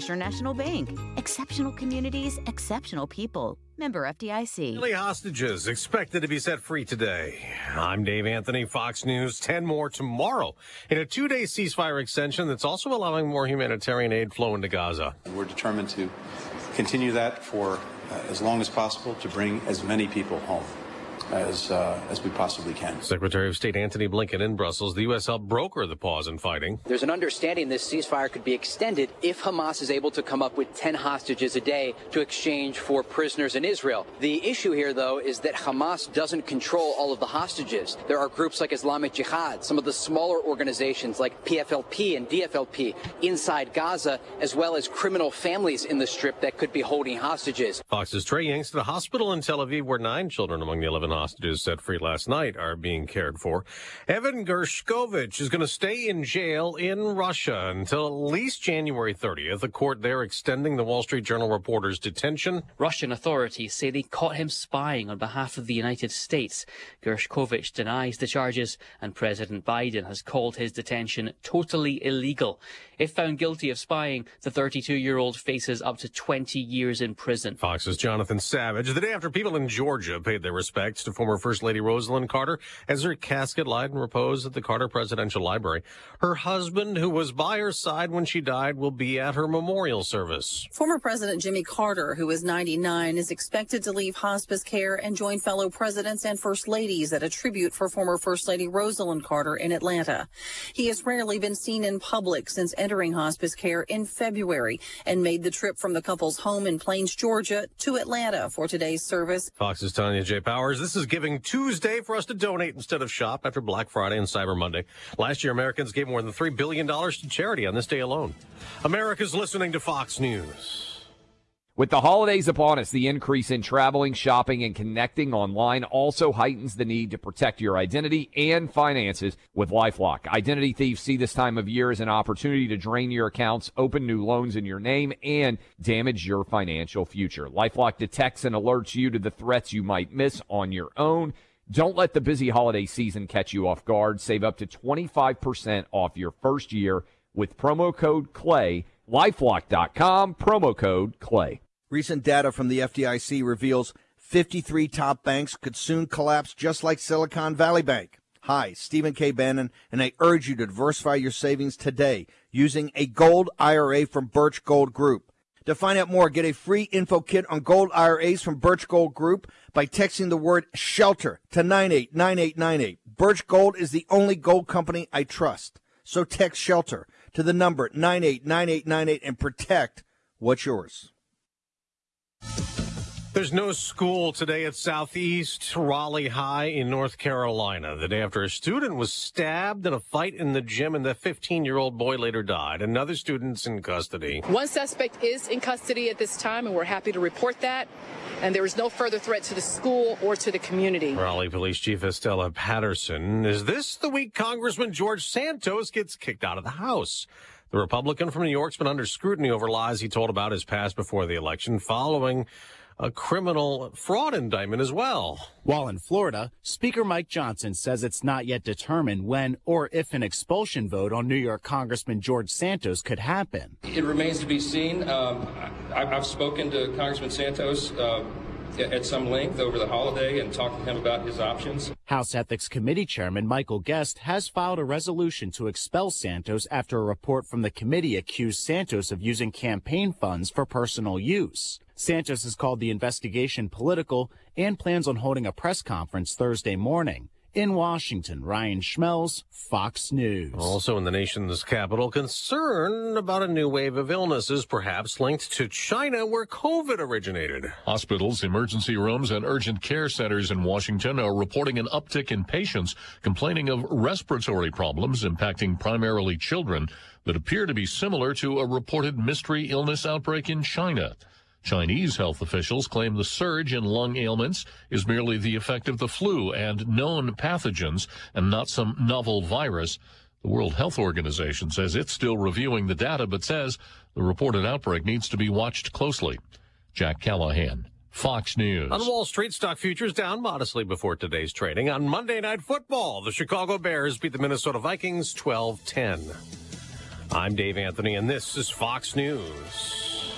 Western National Bank. Exceptional communities, exceptional people. Member FDIC. Israeli hostages expected to be set free today. I'm Dave Anthony, Fox News. 10 more tomorrow in a 2-day ceasefire extension that's also allowing more humanitarian aid flow into Gaza. We're determined to continue that for as long as possible to bring as many people home as we possibly can. Secretary of State Antony Blinken in Brussels. The U.S. helped broker the pause in fighting. There's an understanding this ceasefire could be extended if Hamas is able to come up with 10 hostages a day to exchange for prisoners in Israel. The issue here, though, is that Hamas doesn't control all of the hostages. There are groups like Islamic Jihad, some of the smaller organizations like PFLP and DFLP inside Gaza, as well as criminal families in the Strip that could be holding hostages. Fox's Trey Yanks at a hospital in Tel Aviv where 9 children among the 11 hostages set free last night are being cared for. Evan Gershkovich is going to stay in jail in Russia until at least January 30th. The court there extending the Wall Street Journal reporter's detention. Russian authorities say they caught him spying on behalf of the United States. Gershkovich denies the charges, and President Biden has called his detention totally illegal. If found guilty of spying, the 32-year-old faces up to 20 years in prison. Fox's Jonathan Savage. The day after people in Georgia paid their respects to former First Lady Rosalind Carter as her casket lied in repose at the Carter Presidential Library. Her husband, who was by her side when she died, will be at her memorial service. Former President Jimmy Carter, who is 99, is expected to leave hospice care and join fellow presidents and first ladies at a tribute for former First Lady Rosalind Carter in Atlanta. He has rarely been seen in public since entering hospice care in February and made the trip from the couple's home in Plains, Georgia to Atlanta for today's service. Fox's Tanya J. Powers. This is Giving Tuesday for us to donate instead of shop after Black Friday and Cyber Monday. Last year, Americans gave more than $3 billion to charity on this day alone. America's listening to Fox News. With the holidays upon us, the increase in traveling, shopping, and connecting online also heightens the need to protect your identity and finances with LifeLock. Identity thieves see this time of year as an opportunity to drain your accounts, open new loans in your name, and damage your financial future. LifeLock detects and alerts you to the threats you might miss on your own. Don't let the busy holiday season catch you off guard. Save up to 25% off your first year with promo code CLAY. LifeLock.com, promo code CLAY. Recent data from the FDIC reveals 53 top banks could soon collapse just like Silicon Valley Bank. Hi, Stephen K. Bannon, and I urge you to diversify your savings today using a gold IRA from Birch Gold Group. To find out more, get a free info kit on gold IRAs from Birch Gold Group by texting the word SHELTER to 989898. Birch Gold is the only gold company I trust. So text SHELTER to the number 989898 and protect what's yours. There's no school today at Southeast Raleigh High in North Carolina, the day after a student was stabbed in a fight in the gym and the 15-year-old boy later died. Another student's in custody. One suspect is in custody at this time, and we're happy to report that. And there is no further threat to the school or to the community. Raleigh Police Chief Estella Patterson. Is this the week Congressman George Santos gets kicked out of the House? The Republican from New York's been under scrutiny over lies he told about his past before the election, following a criminal fraud indictment as well. While in Florida, Speaker Mike Johnson says it's not yet determined when or if an expulsion vote on New York Congressman George Santos could happen. It remains to be seen. I've spoken to Congressman Santos at some length over the holiday and talked to him about his options. House Ethics Committee Chairman Michael Guest has filed a resolution to expel Santos after a report from the committee accused Santos of using campaign funds for personal use. Santos has called the investigation political and plans on holding a press conference Thursday morning. In Washington, Ryan Schmelz, Fox News. Also in the nation's capital, concern about a new wave of illnesses, perhaps linked to China, where COVID originated. Hospitals, emergency rooms, and urgent care centers in Washington are reporting an uptick in patients complaining of respiratory problems impacting primarily children that appear to be similar to a reported mystery illness outbreak in China. Chinese health officials claim the surge in lung ailments is merely the effect of the flu and known pathogens and not some novel virus. The World Health Organization says it's still reviewing the data, but says the reported outbreak needs to be watched closely. Jack Callahan, Fox News. On Wall Street, stock futures down modestly before today's trading. On Monday Night Football, the Chicago Bears beat the Minnesota Vikings 12-10. I'm Dave Anthony, and this is Fox News.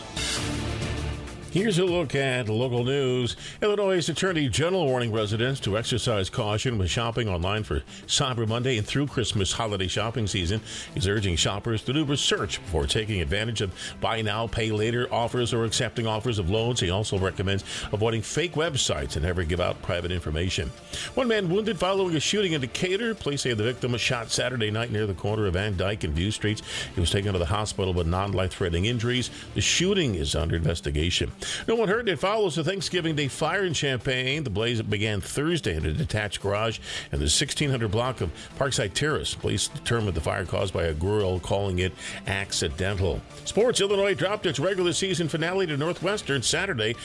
Here's a look at local news. Illinois' Attorney General warning residents to exercise caution when shopping online for Cyber Monday and through Christmas holiday shopping season. He's urging shoppers to do research before taking advantage of buy now, pay later offers or accepting offers of loans. He also recommends avoiding fake websites and never give out private information. One man wounded following a shooting in Decatur. Police say the victim was shot Saturday night near the corner of Van Dyke and View Streets. He was taken to the hospital with non-life-threatening injuries. The shooting is under investigation. No one hurt. It follows the Thanksgiving Day fire in Champaign. The blaze began Thursday in a detached garage in the 1600 block of Parkside Terrace. Police determined the fire caused by a grill, calling it accidental. Sports. Illinois dropped its regular season finale to Northwestern Saturday,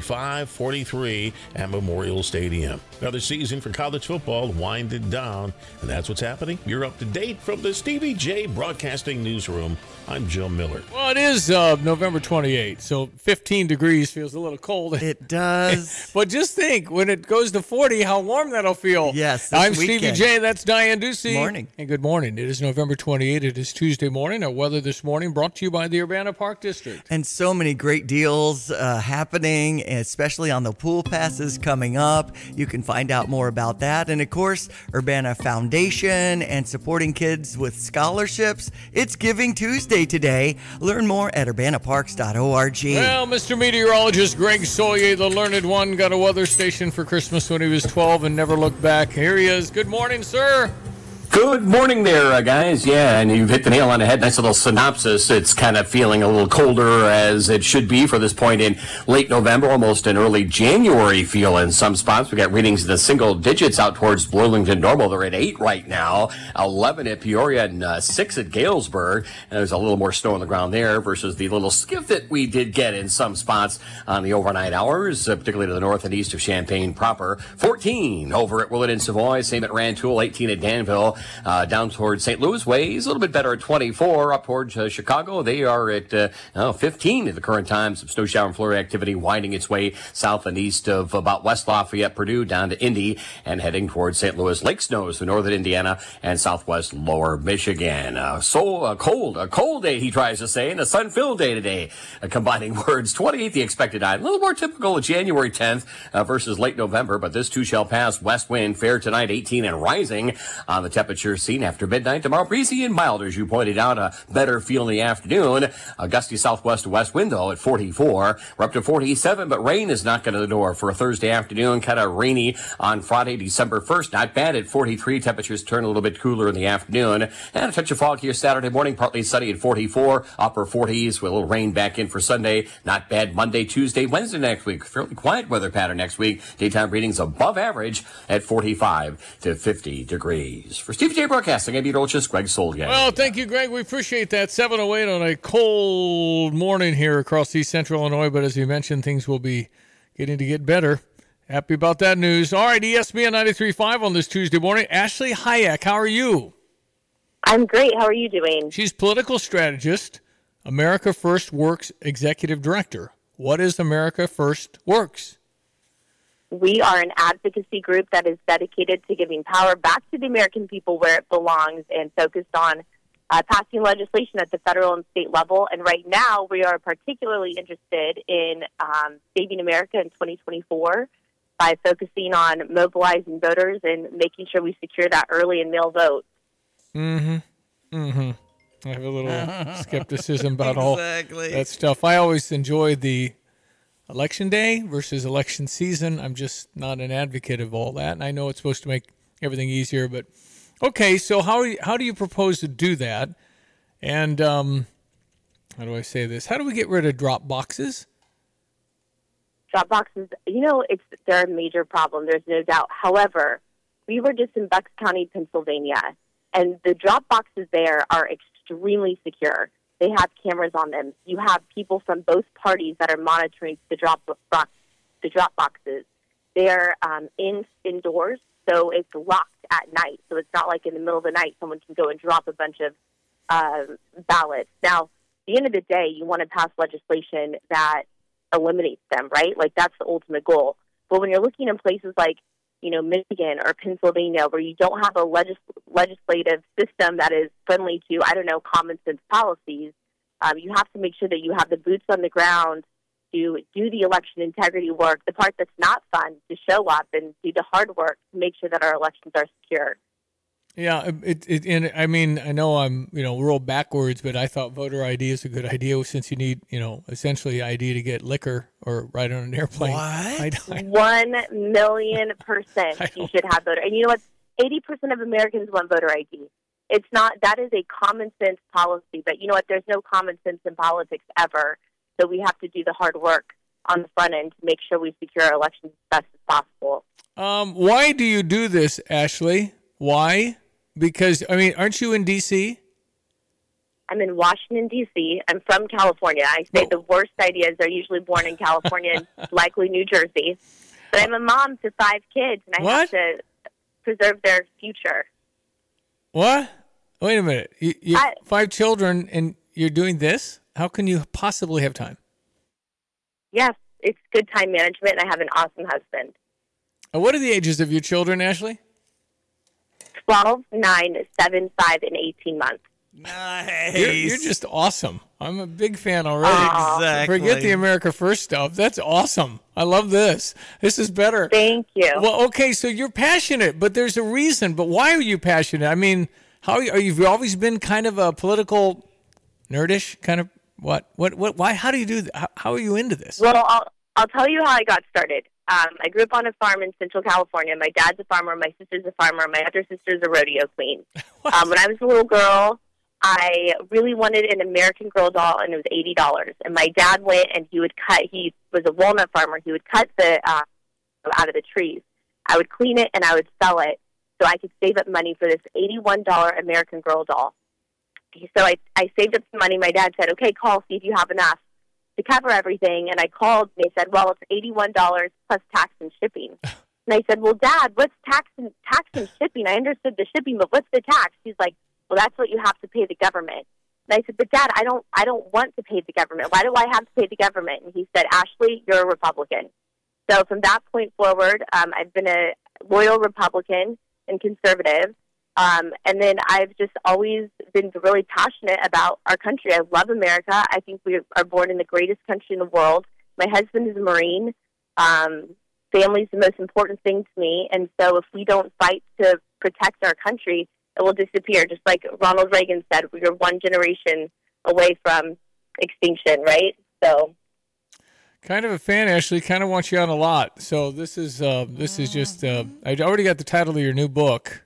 45-43 at Memorial Stadium. Another season for college football winded down, and that's what's happening. You're up to date from the Stevie J Broadcasting Newsroom. I'm Joe Miller. Well, it is November 28th, so 15 degrees feels a little cold. It does. But just think, when it goes to 40, how warm that'll feel. Yes, I'm weekend. Stevie J, that's Diane Ducey. Morning. And good morning. It is November 28th. It is Tuesday morning. Our weather this morning brought to you by the Urbana Park District. And so many great deals happening, especially on the pool passes coming up. You can find out more about that. And, of course, Urbana Foundation and supporting kids with scholarships. It's Giving Tuesday today. Learn more at urbanaparks.org. Well, Mr. Meteorologist Greg Soyer, the learned one, got a weather station for Christmas when he was 12 and never looked back. Here he is. Good morning, sir. Good morning there, guys. Yeah, and you've hit the nail on the head. Nice little synopsis. It's kind of feeling a little colder as it should be for this point in late November, almost an early January feel in some spots. We got readings in the single digits out towards Burlington Normal. They're at 8 right now, 11 at Peoria, and 6 at Galesburg. And there's a little more snow on the ground there versus the little skiff that we did get in some spots on the overnight hours, particularly to the north and east of Champaign proper. 14 over at Willett and Savoy, same at Rantoul, 18 at Danville. Down towards St. Louis ways, a little bit better at 24. Up towards Chicago, they are at 15 at the current time. Some snow shower and flurry activity winding its way south and east of about West Lafayette, Purdue, down to Indy, and heading towards St. Louis. Lake snows to northern Indiana and southwest lower Michigan. A cold day, he tries to say, and a sun-filled day today. Combining words, 28 the expected high. A little more typical of January 10th versus late November, but this too shall pass. West wind fair tonight, 18 and rising on the temperature seen after midnight. Tomorrow, breezy and mild, as you pointed out. A better feel in the afternoon. A gusty southwest to west wind, though, at 44. We're up to 47, but rain is knocking at the door for a Thursday afternoon. Kind of rainy on Friday, December 1st. Not bad at 43. Temperatures turn a little bit cooler in the afternoon. And a touch of fog here Saturday morning. Partly sunny at 44. Upper 40s with a little rain back in for Sunday. Not bad Monday, Tuesday, Wednesday next week. Fairly quiet weather pattern next week. Daytime readings above average at 45 to 50 degrees. For Steve J Broadcasting, I'm meteorologist Greg Solgay. Well, thank you, Greg. We appreciate that. 7:08 on a cold morning here across East Central Illinois, but as you mentioned, things will be getting to get better. Happy about that news. All right, ESPN 93.5 on this Tuesday morning. Ashley Hayek, how are you? I'm great. How are you doing? She's political strategist, America First Works executive director. What is America First Works? We are an advocacy group that is dedicated to giving power back to the American people where it belongs and focused on passing legislation at the federal and state level. And right now, we are particularly interested in saving America in 2024 by focusing on mobilizing voters and making sure we secure that early and mail vote. I have a little skepticism about all that stuff. I always enjoyed the election day versus election season. I'm just not an advocate of all that, and I know it's supposed to make everything easier. But okay, so how do you propose to do that? And how do I say this? How do we get rid of drop boxes? Drop boxes, they're a major problem. There's no doubt. However, we were just in Bucks County, Pennsylvania, and the drop boxes there are extremely secure. They have cameras on them. You have people from both parties that are monitoring the drop boxes. They're indoors, so it's locked at night. So it's not like in the middle of the night someone can go and drop a bunch of ballots. Now, at the end of the day, you want to pass legislation that eliminates them, right? Like, that's the ultimate goal. But when you're looking in places like Michigan or Pennsylvania, where you don't have a legislative system that is friendly to, common sense policies. You have to make sure that you have the boots on the ground to do the election integrity work, the part that's not fun, to show up and do the hard work to make sure that our elections are secure. Yeah, I know I'm, real backwards, but I thought voter ID is a good idea since you need, essentially ID to get liquor or ride on an airplane. What? 1,000,000% you should have voter. And you know what? 80% of Americans want voter ID. It's not, that is a common sense policy, but you know what? There's no common sense in politics ever. So we have to do the hard work on the front end to make sure we secure our elections as best as possible. Why do you do this, Ashley? Why? Because, aren't you in D.C.? I'm in Washington, D.C. I'm from California. I say the worst ideas are usually born in California, likely New Jersey. But I'm a mom to 5 kids, and I have to preserve their future. What? Wait a minute. You 5 children, and you're doing this? How can you possibly have time? Yes, it's good time management, and I have an awesome husband. What are the ages of your children, Ashley? 12, 9, 7, 5, and 18 months. Nice. You're just awesome. I'm a big fan already. Exactly. Forget the America First stuff. That's awesome. I love this. This is better. Thank you. Well, okay, so you're passionate, but there's a reason. But why are you passionate? How are you've always been kind of a political nerdish kind of what? Why? How do you do that? How are you into this? Well, I'll tell you how I got started. I grew up on a farm in Central California. My dad's a farmer. My sister's a farmer. My other sister's a rodeo queen. When I was a little girl, I really wanted an American Girl doll, and it was $80. And my dad went and he was a walnut farmer. He would cut the out of the trees. I would clean it and I would sell it so I could save up money for this $81 American Girl doll. So I saved up some money. My dad said, okay, call, see if you have enough to cover everything. And I called, and they said, well, it's $81 plus tax and shipping. And I said, well, Dad, what's tax and shipping? I understood the shipping, but what's the tax? He's like, well, that's what you have to pay the government. And I said, but Dad, I don't want to pay the government. Why do I have to pay the government? And he said, Ashley, you're a Republican. So from that point forward, I've been a loyal Republican and conservative. And then I've just always been really passionate about our country. I love America. I think we are born in the greatest country in the world. My husband is a Marine. Family is the most important thing to me. And so if we don't fight to protect our country, it will disappear. Just like Ronald Reagan said, we are one generation away from extinction, right? So, kind of a fan, Ashley. Kind of want you on a lot. So this is just. I already got the title of your new book.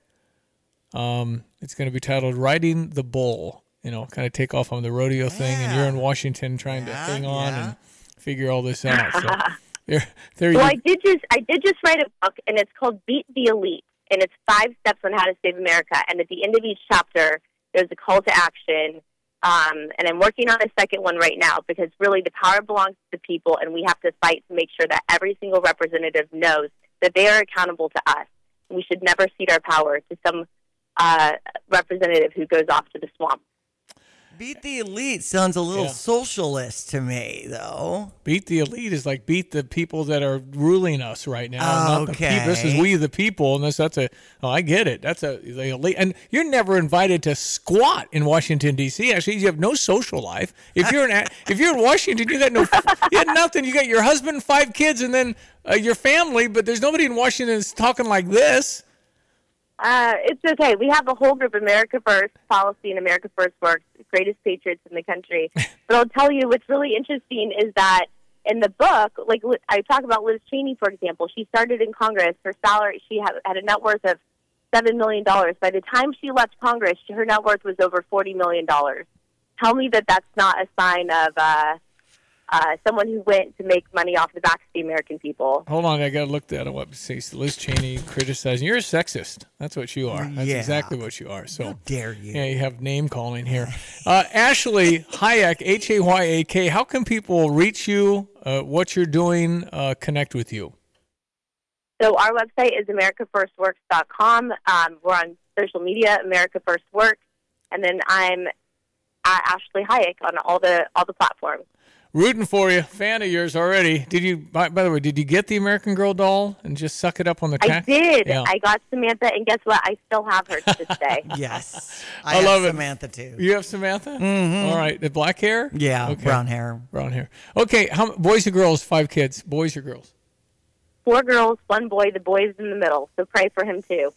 It's going to be titled "Riding the Bull." Kind of take off on the rodeo thing, and you're in Washington trying to hang on and figure all this out. So there. Well, I did just write a book, and it's called "Beat the Elite." And it's 5 steps on how to save America. And at the end of each chapter, there's a call to action. And I'm working on a second one right now because really the power belongs to the people, and we have to fight to make sure that every single representative knows that they are accountable to us. And we should never cede our power to some representative who goes off to the swamp. Beat the Elite sounds a little socialist to me, though. Beat the Elite is like beat the people that are ruling us right now. Okay. This is we the people, and I get it. That's the elite. And you're never invited to squat in Washington, D.C. Actually, you have no social life. If you're in Washington, you got nothing. You got your husband, 5 kids, and then your family, but there's nobody in Washington that's talking like this. It's okay. We have a whole group, America First policy and America First works, greatest patriots in the country. But I'll tell you what's really interesting is that in the book, like I talk about Liz Cheney, for example, she started in Congress. Her salary, she had a net worth of $7 million. By the time she left Congress, her net worth was over $40 million. Tell me that that's not a sign of someone who went to make money off the backs of the American people. Hold on, I got to look that up. Liz Cheney criticizing. You're a sexist. That's what you are. That's exactly what you are. So how dare you? Yeah, you have name calling here. Ashley Hayek, Hayak. How can people reach you? What you're doing? Connect with you. So our website is AmericaFirstWorks.com. We're on social media, America First Works, and then I'm at Ashley Hayek on all the platforms. Rooting for you. Fan of yours already. Did you? By the way, did you get the American Girl doll and just suck it up on the I did. Yeah. I got Samantha, and guess what? I still have her to this day. Yes. I love it. Samantha, too. You have Samantha? Mhm. All right. The black hair? Yeah, Okay. brown hair. Brown hair. Okay. Boys or girls? 5 kids. Boys or girls? 4 girls, 1 boy. The boy's in the middle, so pray for him too.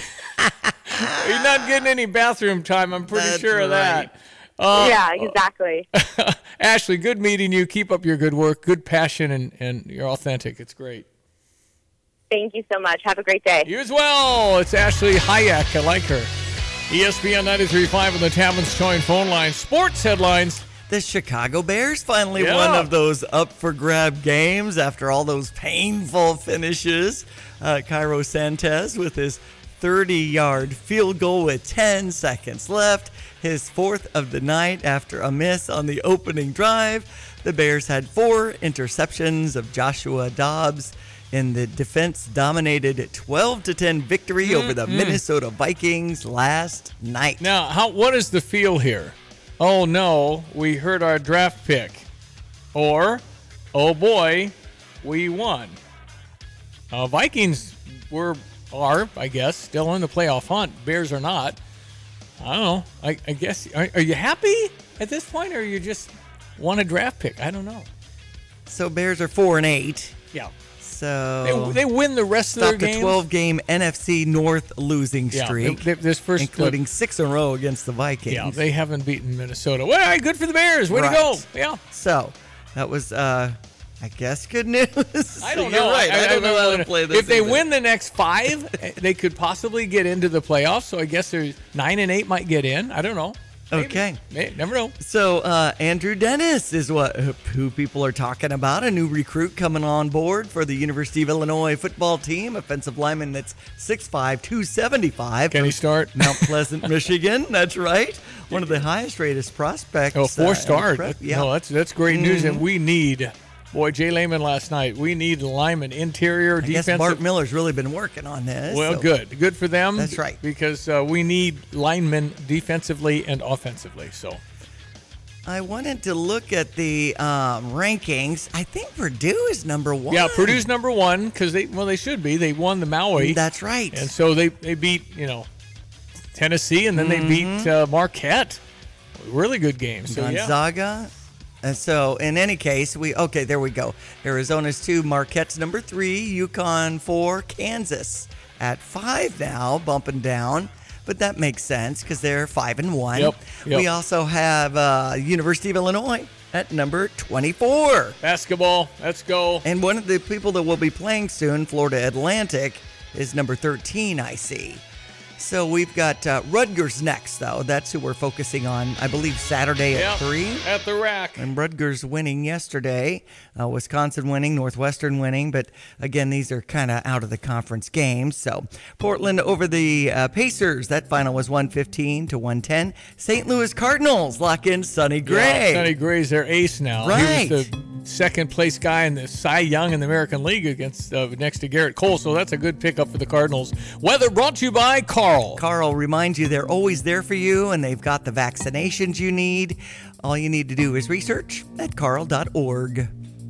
You're not getting any bathroom time. I'm pretty sure of that. Yeah, exactly. Ashley, good meeting you. Keep up your good work, good passion, and you're authentic. It's great. Thank you so much. Have a great day. You as well. It's Ashley Hayek. I like her. ESPN 93.5 on the Tablets Joint phone line. Sports headlines. The Chicago Bears finally one of those up-for-grab games after all those painful finishes. Cairo Santos with his 30-yard field goal with 10 seconds left. His 4th of the night after a miss on the opening drive. The Bears had 4 interceptions of Joshua Dobbs in the defense-dominated 12-10 victory over the Minnesota Vikings last night. Now, what is the feel here? Oh, no, we hurt our draft pick. Or, oh, boy, we won. Vikings are, I guess, still in the playoff hunt. Bears are not. I don't know. I guess. Are you happy at this point, or you just want a draft pick? I don't know. So Bears are 4-8. Yeah. So they win the rest of their games. Stop the 12-game NFC North losing streak, this first, including 6 in a row against the Vikings. Yeah, they haven't beaten Minnesota. Well, good for the Bears. Way to go. Yeah. So that was, I guess, good news. I don't You're know. right. I don't know how to play this. If they win the next 5, they could possibly get into the playoffs. So I guess there's 9 and 8 might get in. I don't know. Maybe. Okay. Never know. So Andrew Dennis is who people are talking about. A new recruit coming on board for the University of Illinois football team. Offensive lineman that's 6'5", 275. Can he start? Mount Pleasant, Michigan. That's right. One of the highest rated prospects. Oh, 4-star. Yeah. No, that's great news. And we need... Boy, Jay Lehman last night. We need lineman, interior, defensive. I guess Bart Miller's really been working on this. Well, good for them. That's right. Because we need linemen defensively and offensively. So, I wanted to look at the rankings. I think Purdue is number 1. Yeah, Purdue's number 1 because they should be. They won the Maui. That's right. And so they beat Tennessee, and then they beat Marquette. Really good game. So, Gonzaga. Yeah. And so, in any case, there we go. Arizona's 2, Marquette's number 3, UConn 4, Kansas at 5 now, bumping down. But that makes sense because they're 5-1. Yep. We also have University of Illinois at number 24. Basketball, let's go. And one of the people that will be playing soon, Florida Atlantic, is number 13, I see. So we've got Rutgers next, though. That's who we're focusing on, I believe, Saturday at 3. At the rack. And Rutgers winning yesterday. Wisconsin winning, Northwestern winning. But, again, these are kind of out of the conference games. So Portland over the Pacers. That final was 115-110. St. Louis Cardinals lock in Sonny Gray. Yeah, Sonny Gray's their ace now. Right. He was the second-place guy in the Cy Young in the American League against next to Garrett Cole. So that's a good pickup for the Cardinals. Weather brought to you by Carl. Carl reminds you they're always there for you, and they've got the vaccinations you need. All you need to do is research at carl.org.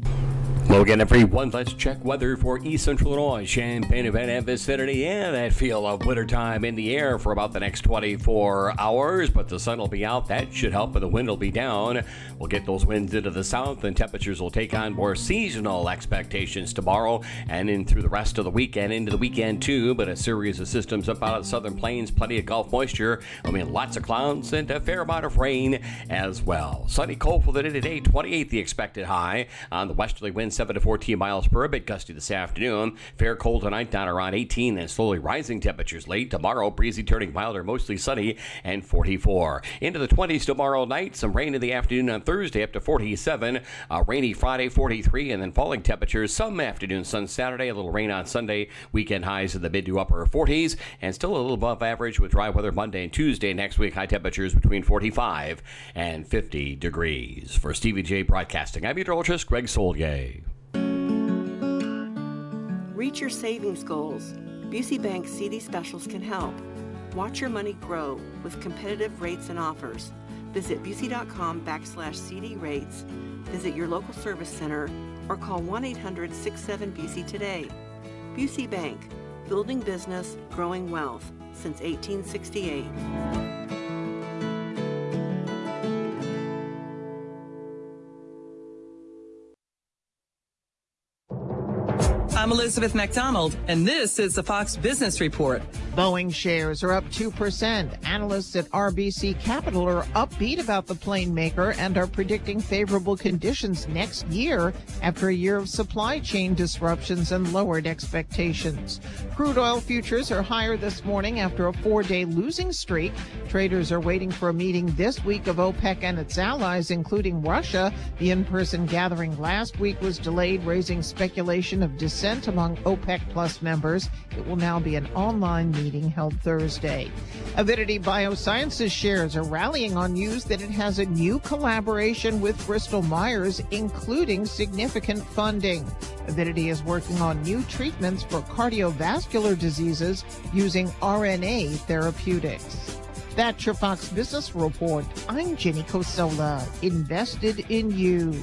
Logan and everyone, let's check weather for East Central Illinois, Champaign-Urbana and vicinity. Yeah, that feel of wintertime in the air for about the next 24 hours, but the sun will be out. That should help, but the wind will be down. We'll get those winds into the south, and temperatures will take on more seasonal expectations tomorrow and in through the rest of the weekend, into the weekend too, but a series of systems up out of the southern plains, plenty of Gulf moisture. I mean, lots of clouds and a fair amount of rain as well. Sunny, cold for the day today, 28 the expected high. On the westerly winds, 7 to 14 miles per hour, a bit gusty this afternoon. Fair cold tonight, down around 18, and slowly rising temperatures late. Tomorrow, breezy turning milder, mostly sunny, and 44. Into the 20s tomorrow night, some rain in the afternoon on Thursday, up to 47. Rainy Friday, 43, and then falling temperatures. Some afternoon sun Saturday, a little rain on Sunday. Weekend highs in the mid to upper 40s, and still a little above average with dry weather Monday and Tuesday. Next week, high temperatures between 45 and 50 degrees. For Stevie J Broadcasting, I'm meteorologist Greg Solgay. Reach your savings goals. Busey Bank CD specials can help. Watch your money grow with competitive rates and offers. Visit Busey.com/CD rates, visit your local service center, or call 1-800-67-BUSEY today. Busey Bank, building business, growing wealth since 1868. I'm Elizabeth McDonald, and this is the Fox Business Report. Boeing shares are up 2%. Analysts at RBC Capital are upbeat about the plane maker and are predicting favorable conditions next year after a year of supply chain disruptions and lowered expectations. Crude oil futures are higher this morning after a 4-day losing streak. Traders are waiting for a meeting this week of OPEC and its allies, including Russia. The in-person gathering last week was delayed, raising speculation of dissent among OPEC Plus members. It will now be an online meeting held Thursday. Avidity Biosciences shares are rallying on news that it has a new collaboration with Bristol Myers, including significant funding. Avidity is working on new treatments for cardiovascular diseases using RNA therapeutics. That's your Fox Business Report. I'm Jenny Cosola, invested in you.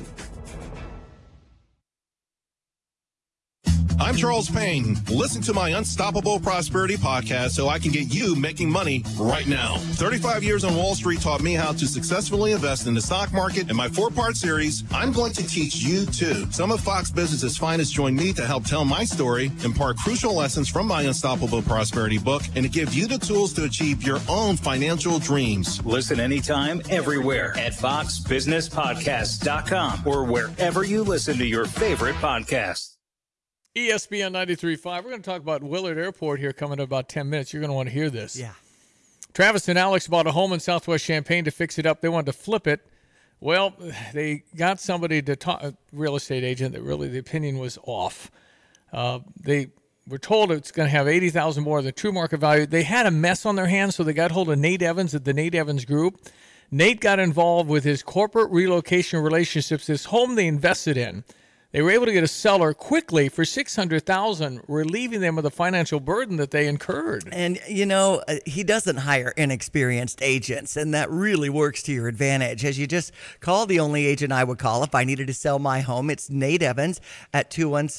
I'm Charles Payne. Listen to my Unstoppable Prosperity podcast so I can get you making money right now. 35 years on Wall Street taught me how to successfully invest in the stock market. In my 4-part series, I'm going to teach you too. Some of Fox Business's finest join me to help tell my story, impart crucial lessons from my Unstoppable Prosperity book, and to give you the tools to achieve your own financial dreams. Listen anytime, everywhere at foxbusinesspodcast.com or wherever you listen to your favorite podcasts. ESPN 93.5. We're going to talk about Willard Airport here coming in about 10 minutes. You're going to want to hear this. Yeah. Travis and Alex bought a home in Southwest Champaign to fix it up. They wanted to flip it. Well, they got somebody to talk, a real estate agent that really the opinion was off. They were told it's going to have $80,000 more than true market value. They had a mess on their hands, so they got hold of Nate Evans at the Nate Evans Group. Nate got involved with his corporate relocation relationships. This home they invested in, they were able to get a seller quickly for $600,000, relieving them of the financial burden that they incurred. And, you know, he doesn't hire inexperienced agents, and that really works to your advantage. As you just call the only agent I would call if I needed to sell my home. It's Nate Evans at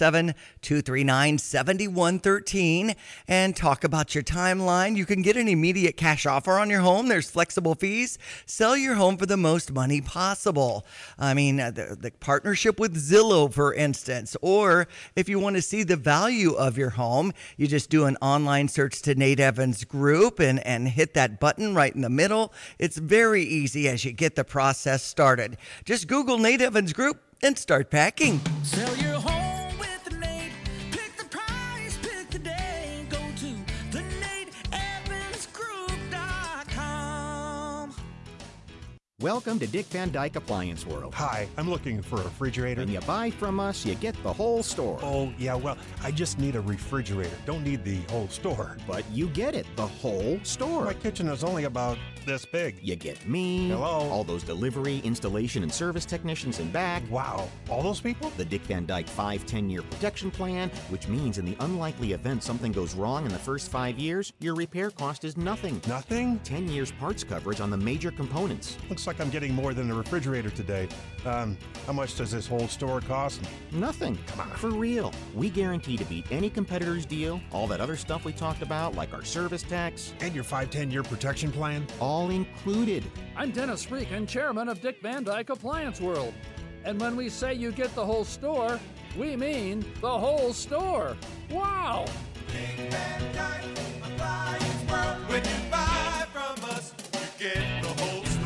217-239-7113. And talk about your timeline. You can get an immediate cash offer on your home. There's flexible fees. Sell your home for the most money possible. I mean, the partnership with Zillow, for instance, or if you want to see the value of your home, you just do an online search to Nate Evans Group and hit that button right in the middle. It's very easy as you get the process started. Just Google Nate Evans Group and start packing. Sell your home with Nate. Pick the price, pick the day. Go to the NateEvansGroup.com. Welcome to Dick Van Dyke Appliance World. Hi, I'm looking for a refrigerator. When you buy from us, you get the whole store. Oh, yeah, well, I just need a refrigerator. Don't need the whole store. But you get it, the whole store. My kitchen is only about this big. You get me. Hello. All those delivery, installation, and service technicians in back. Wow, all those people? The Dick Van Dyke 5-10-year protection plan, which means in the unlikely event something goes wrong in the first 5 years, your repair cost is nothing. Nothing? 10 years parts coverage on the major components. Looks like I'm getting more than a refrigerator today. How much does this whole store cost? Nothing. Come on. For real. We guarantee to beat any competitor's deal, all that other stuff we talked about, like our service tax. And your 5-10-year protection plan? All included. I'm Dennis Freakin, chairman of Dick Van Dyke Appliance World. And when we say you get the whole store, we mean the whole store. Wow! Dick Van Dyke Appliance World. When you buy from us, you get the whole store.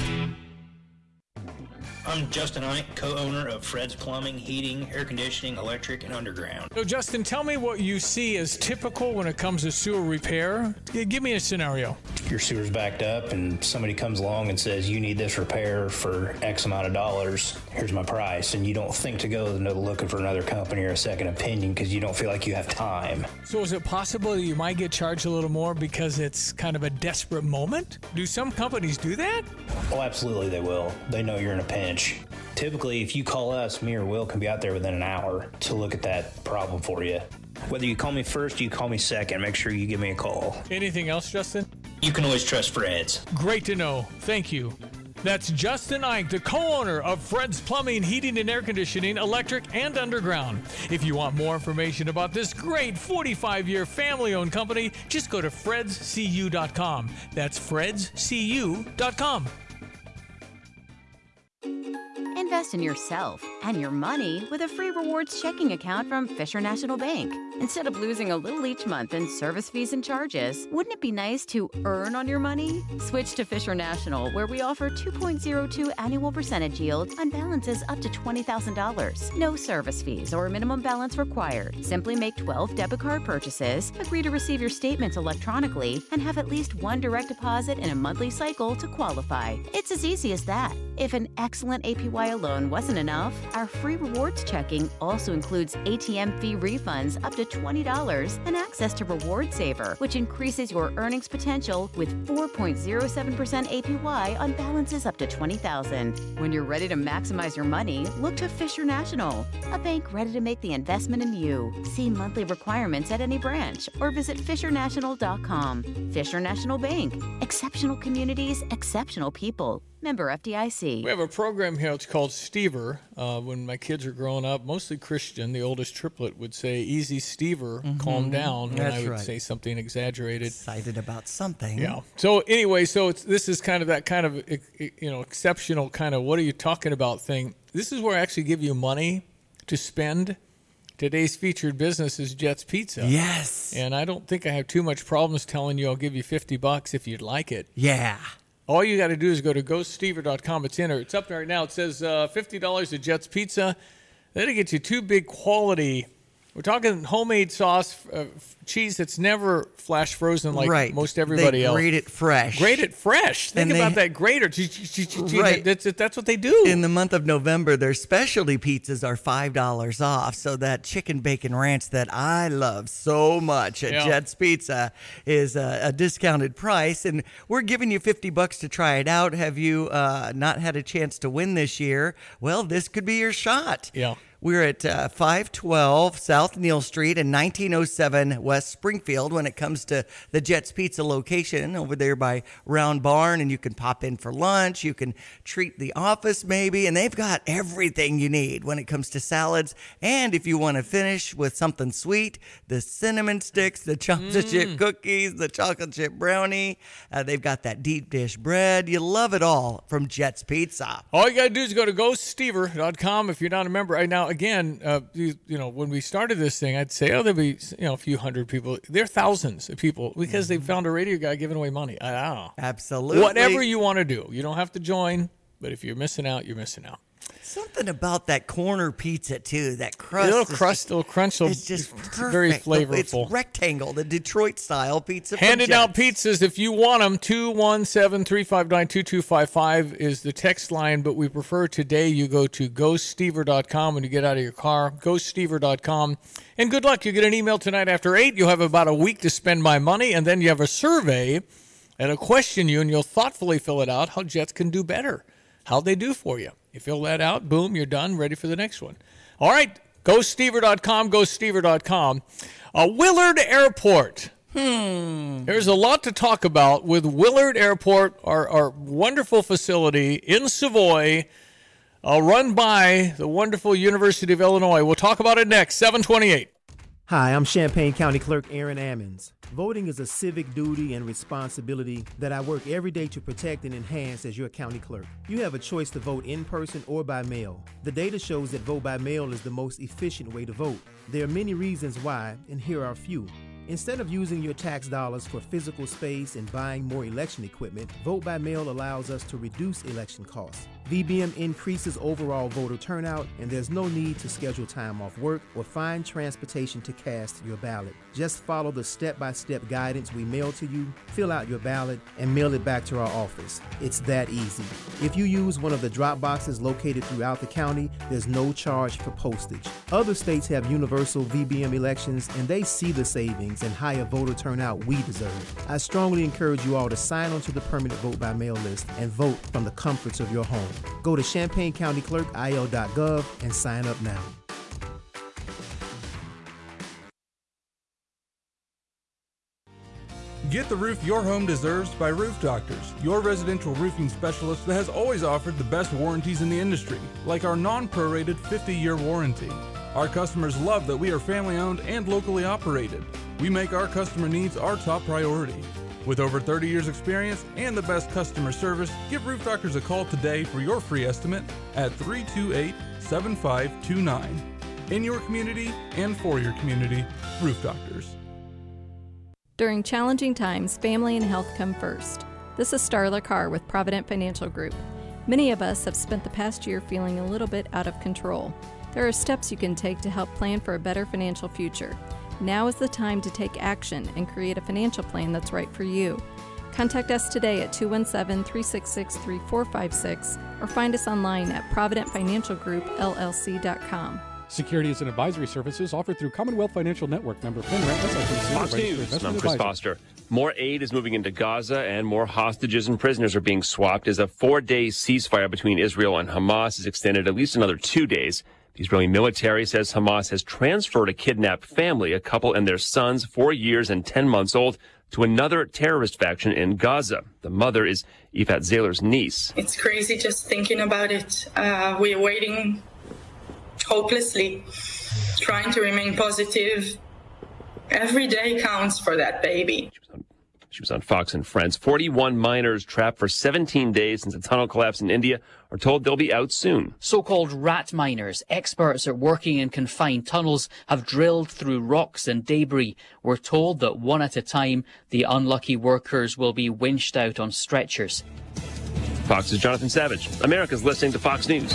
I'm Justin Ike, co-owner of Fred's Plumbing, Heating, Air Conditioning, Electric, and Underground. So, Justin, tell me what you see as typical when it comes to sewer repair. Give me a scenario. Your sewer's backed up and somebody comes along and says, you need this repair for X amount of dollars. Here's my price. And you don't think to go looking for another company or a second opinion because you don't feel like you have time. So is it possible that you might get charged a little more because it's kind of a desperate moment? Do some companies do that? Oh, absolutely they will. They know you're in a pinch. Typically, if you call us, me or Will can be out there within an hour to look at that problem for you. Whether you call me first or you call me second, make sure you give me a call. Anything else, Justin? You can always trust Fred's. Great to know. Thank you. That's Justin Ike, the co-owner of Fred's Plumbing, Heating, and Air Conditioning, electric and underground. If you want more information about this great 45-year family-owned company, just go to fredscu.com. That's fredscu.com. Invest in yourself and your money with a free rewards checking account from Fisher National Bank. Instead of losing a little each month in service fees and charges, wouldn't it be nice to earn on your money? Switch to Fisher National, where we offer 2.02 annual percentage yield on balances up to $20,000. No service fees or minimum balance required. Simply make 12 debit card purchases, agree to receive your statements electronically, and have at least one direct deposit in a monthly cycle to qualify. It's as easy as that. If an excellent APY alone wasn't enough, our free rewards checking also includes ATM fee refunds up to $20 and access to Reward Saver, which increases your earnings potential with 4.07% APY on balances up to $20,000. When you're ready to maximize your money, look to Fisher National, a bank ready to make the investment in you. See monthly requirements at any branch or visit fishernational.com. Fisher National Bank. Exceptional communities, exceptional people. Member FDIC. We have a program here. It's called Stever. When my kids are growing up, mostly Christian, the oldest triplet would say, "Easy, Stever, calm down." And I would say something exaggerated. Excited about something. Yeah. So anyway, this is kind of that kind of, exceptional kind of what are you talking about thing. This is where I actually give you money to spend. Today's featured business is Jet's Pizza. Yes. And I don't think I have too much problems telling you I'll give you $50 if you'd like it. Yeah. All you got to do is go to GoStever.com. It's up there right now. It says $50 at Jet's Pizza. That'll get you two big quality. We're talking homemade sauce, cheese that's never flash frozen like most everybody else. They grate it fresh. Grate it fresh. Think about that grater. Right. That's what they do. In the month of November, their specialty pizzas are $5 off. So that chicken bacon ranch that I love so much at Jet's Pizza is a discounted price. And we're giving you $50 to try it out. Have you not had a chance to win this year? Well, this could be your shot. Yeah. We're at 512 South Neal Street and 1907 West Springfield when it comes to the Jet's Pizza location over there by Round Barn. And you can pop in for lunch. You can treat the office maybe. And they've got everything you need when it comes to salads. And if you want to finish with something sweet, the cinnamon sticks, the chocolate chip cookies, the chocolate chip brownie. They've got that deep dish bread. You love it all from Jet's Pizza. All you got to do is go to GoStever.com if you're not a member right now. Again, when we started this thing, I'd say, there'll be a few hundred people. There are thousands of people because they found a radio guy giving away money. I don't know. Absolutely. Whatever you want to do. You don't have to join, but if you're missing out, you're missing out. Something about that corner pizza, too. That crust. Little crunch. It's just perfect. Very flavorful. It's rectangle, the Detroit-style pizza. Handing out pizzas if you want them. 217-359-2255 is the text line, but we prefer today you go to GoStever.com when you get out of your car. GoStever.com. And good luck. You get an email tonight after 8. You'll have about a week to spend my money, and then you have a survey, and it'll question you, and you'll thoughtfully fill it out how Jets can do better. How'd they do for you? You fill that out, boom, you're done, ready for the next one. All right, GoStever.com, GoStever.com. Willard Airport. There's a lot to talk about with Willard Airport, our wonderful facility in Savoy, run by the wonderful University of Illinois. We'll talk about it next, 728. Hi, I'm Champaign County Clerk Aaron Ammons. Voting is a civic duty and responsibility that I work every day to protect and enhance as your county clerk. You have a choice to vote in person or by mail. The data shows that vote by mail is the most efficient way to vote. There are many reasons why, and here are a few. Instead of using your tax dollars for physical space and buying more election equipment, vote by mail allows us to reduce election costs. VBM increases overall voter turnout, and there's no need to schedule time off work or find transportation to cast your ballot. Just follow the step-by-step guidance we mail to you, fill out your ballot, and mail it back to our office. It's that easy. If you use one of the drop boxes located throughout the county, there's no charge for postage. Other states have universal VBM elections, and they see the savings and higher voter turnout we deserve. I strongly encourage you all to sign on to the permanent vote by mail list and vote from the comforts of your home. Go to ChampaignCountyClerkIL.gov and sign up now. Get the roof your home deserves by Roof Doctors, your residential roofing specialist that has always offered the best warranties in the industry, like our non-prorated 50-year warranty. Our customers love that we are family-owned and locally operated. We make our customer needs our top priority. With over 30 years experience and the best customer service, give Roof Doctors a call today for your free estimate at 328-7529. In your community and for your community, Roof Doctors. During challenging times, family and health come first. This is Starla Carr with Provident Financial Group. Many of us have spent the past year feeling a little bit out of control. There are steps you can take to help plan for a better financial future. Now is the time to take action and create a financial plan that's right for you. Contact us today at 217-366-3456 or find us online at providentfinancialgroupllc.com. Securities and advisory services offered through Commonwealth Financial Network, member FINRA, SIPC. Fox News, I'm Chris Foster. More aid is moving into Gaza, and more hostages and prisoners are being swapped as a 4-day ceasefire between Israel and Hamas is extended at least another 2 days. The Israeli military says Hamas has transferred a kidnapped family, a couple and their sons, 4 years and 10 months old, to another terrorist faction in Gaza. The mother is Ifat Zayler's niece. It's crazy just thinking about it. We're waiting hopelessly, trying to remain positive. Every day counts for that baby. She was on Fox and Friends. 41 miners trapped for 17 days since a tunnel collapse in India are told they'll be out soon. So-called rat miners, experts at working in confined tunnels, have drilled through rocks and debris. We're told that one at a time, the unlucky workers will be winched out on stretchers. Fox's Jonathan Savage. America's listening to Fox News.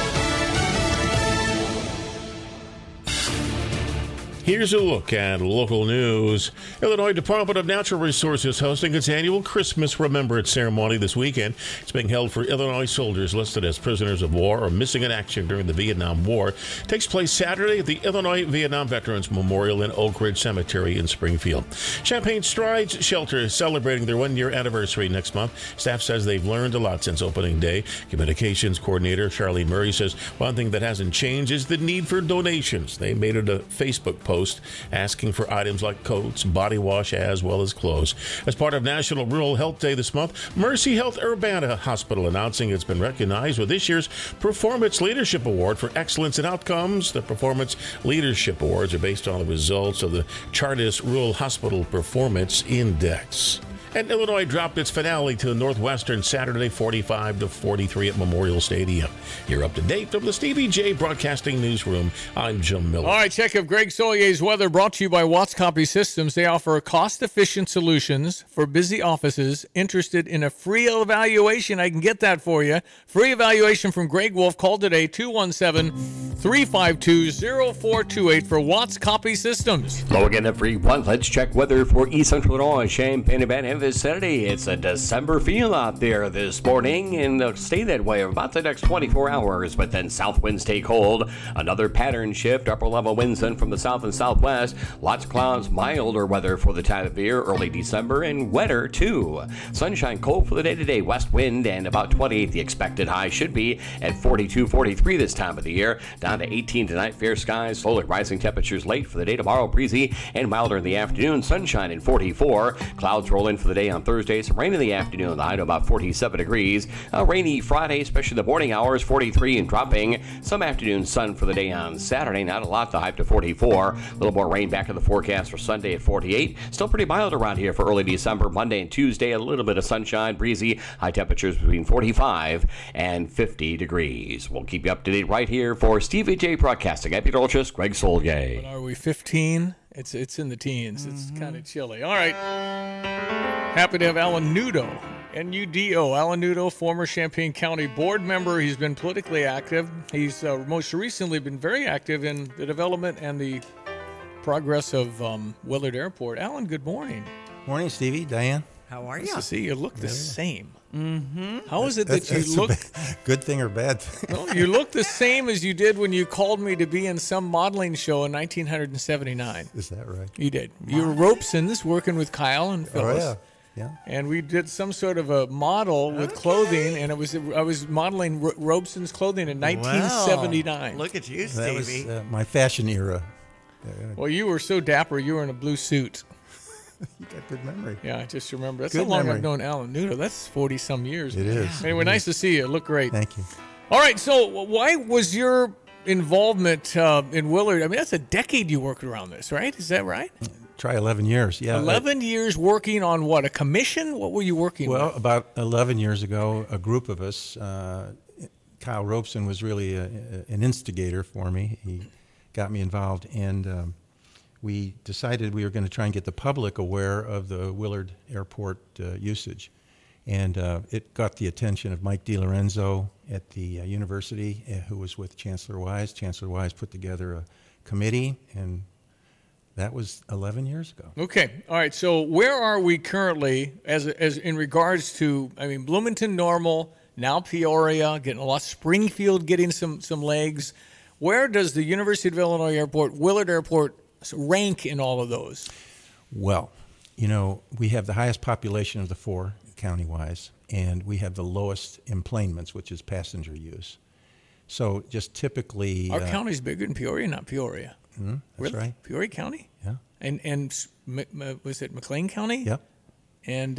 Here's a look at local news. Illinois Department of Natural Resources hosting its annual Christmas Remembrance ceremony this weekend. It's being held for Illinois soldiers listed as prisoners of war or missing in action during the Vietnam War. It takes place Saturday at the Illinois Vietnam Veterans Memorial in Oak Ridge Cemetery in Springfield. Champaign Strides Shelter is celebrating their 1-year anniversary next month. Staff says they've learned a lot since opening day. Communications coordinator Charlene Murray says one thing that hasn't changed is the need for donations. They made it a Facebook post asking for items like coats, body wash, as well as clothes. As part of National Rural Health Day this month, Mercy Health Urbana Hospital announcing it's been recognized with this year's Performance Leadership Award for Excellence in Outcomes. The Performance Leadership Awards are based on the results of the Chartis Rural Hospital Performance Index. And Illinois dropped its finale to Northwestern Saturday 45-43 at Memorial Stadium. You're up to date from the Stevie J Broadcasting Newsroom. I'm Jim Miller. All right, check of Greg Sollier's weather brought to you by Watts Copy Systems. They offer cost-efficient solutions for busy offices interested in a free evaluation. I can get that for you. Free evaluation from Greg Wolf. Call today, 217-352-0428 for Watts Copy Systems. Low again at 3-1. Let's check weather for East Central Illinois, Champaign-Urbana vicinity. It's a December feel out there this morning, and it'll stay that way for about the next 24 hours, but then south winds take hold. Another pattern shift, upper level winds in from the south and southwest. Lots of clouds, milder weather for the time of year, early December, and wetter too. Sunshine cold for the day today, west wind, and about 28. The expected high should be at 42, 43 this time of the year. Down to 18 tonight, fair skies, slowly rising temperatures late for the day tomorrow, breezy and milder in the afternoon. Sunshine in 44. Clouds roll in for the day on Thursday. Some rain in the afternoon, the high to about 47 degrees. A rainy Friday, especially the morning hours, 43 and dropping. Some afternoon sun for the day on Saturday. Not a lot, the high to 44. A little more rain back in the forecast for Sunday at 48. Still pretty mild around here for early December. Monday and Tuesday, a little bit of sunshine, breezy. High temperatures between 45 and 50 degrees. We'll keep you up to date right here for Stevie J Broadcasting. Meteorologist Greg Solier. What are we, 15? It's in the teens. It's kind of chilly. All right. Happy to have Alan Nudo, N-U-D-O. Alan Nudo, former Champaign County board member. He's been politically active. He's most recently been very active in the development and the progress of Willard Airport. Alan, good morning. Morning, Stevie, Diane. How are you? Nice to see you. Look the same. Mm-hmm. How is it that you look... Good thing or bad thing? No, you look the same as you did when you called me to be in some modeling show in 1979. Is that right? You did. You were Robeson's working with Kyle and Phyllis. Oh, yeah. Yeah. And we did some sort of a model with clothing, and I was modeling Robeson's clothing in 1979. Wow. Look at you, That Stevie. was my fashion era. Well, you were so dapper. You were in a blue suit. You got good memory. Yeah, I just remember. That's Good how long memory. I've known Alan Nudo. That's 40-some years. It is. Anyway, It nice is. to see you. Look great. Thank you. All right, so why was your involvement in Willard? I mean, that's a decade you worked around this, right? Is that right? Try 11 years. Yeah. 11 years working on what? A commission? What were you working Well, with? about 11 years ago, a group of us, Kyle Robeson was really an instigator for me. He got me involved, and we decided we were going to try and get the public aware of the Willard Airport usage. And it got the attention of Mike DiLorenzo at the university, who was with Chancellor Wise. Chancellor Wise put together a committee, and that was 11 years ago. Okay. All right. So where are we currently as in regards to, I mean, Bloomington normal, now Peoria, getting a lot, Springfield getting some legs. Where does the University of Illinois Airport, Willard Airport rank in all of those? Well, you know, we have the highest population of the four county-wise, and we have the lowest emplanements, which is passenger use. So just typically... Our county's bigger than Peoria, not Peoria. That's Really? right. Peoria County? Yeah. And was it McLean County? Yep. And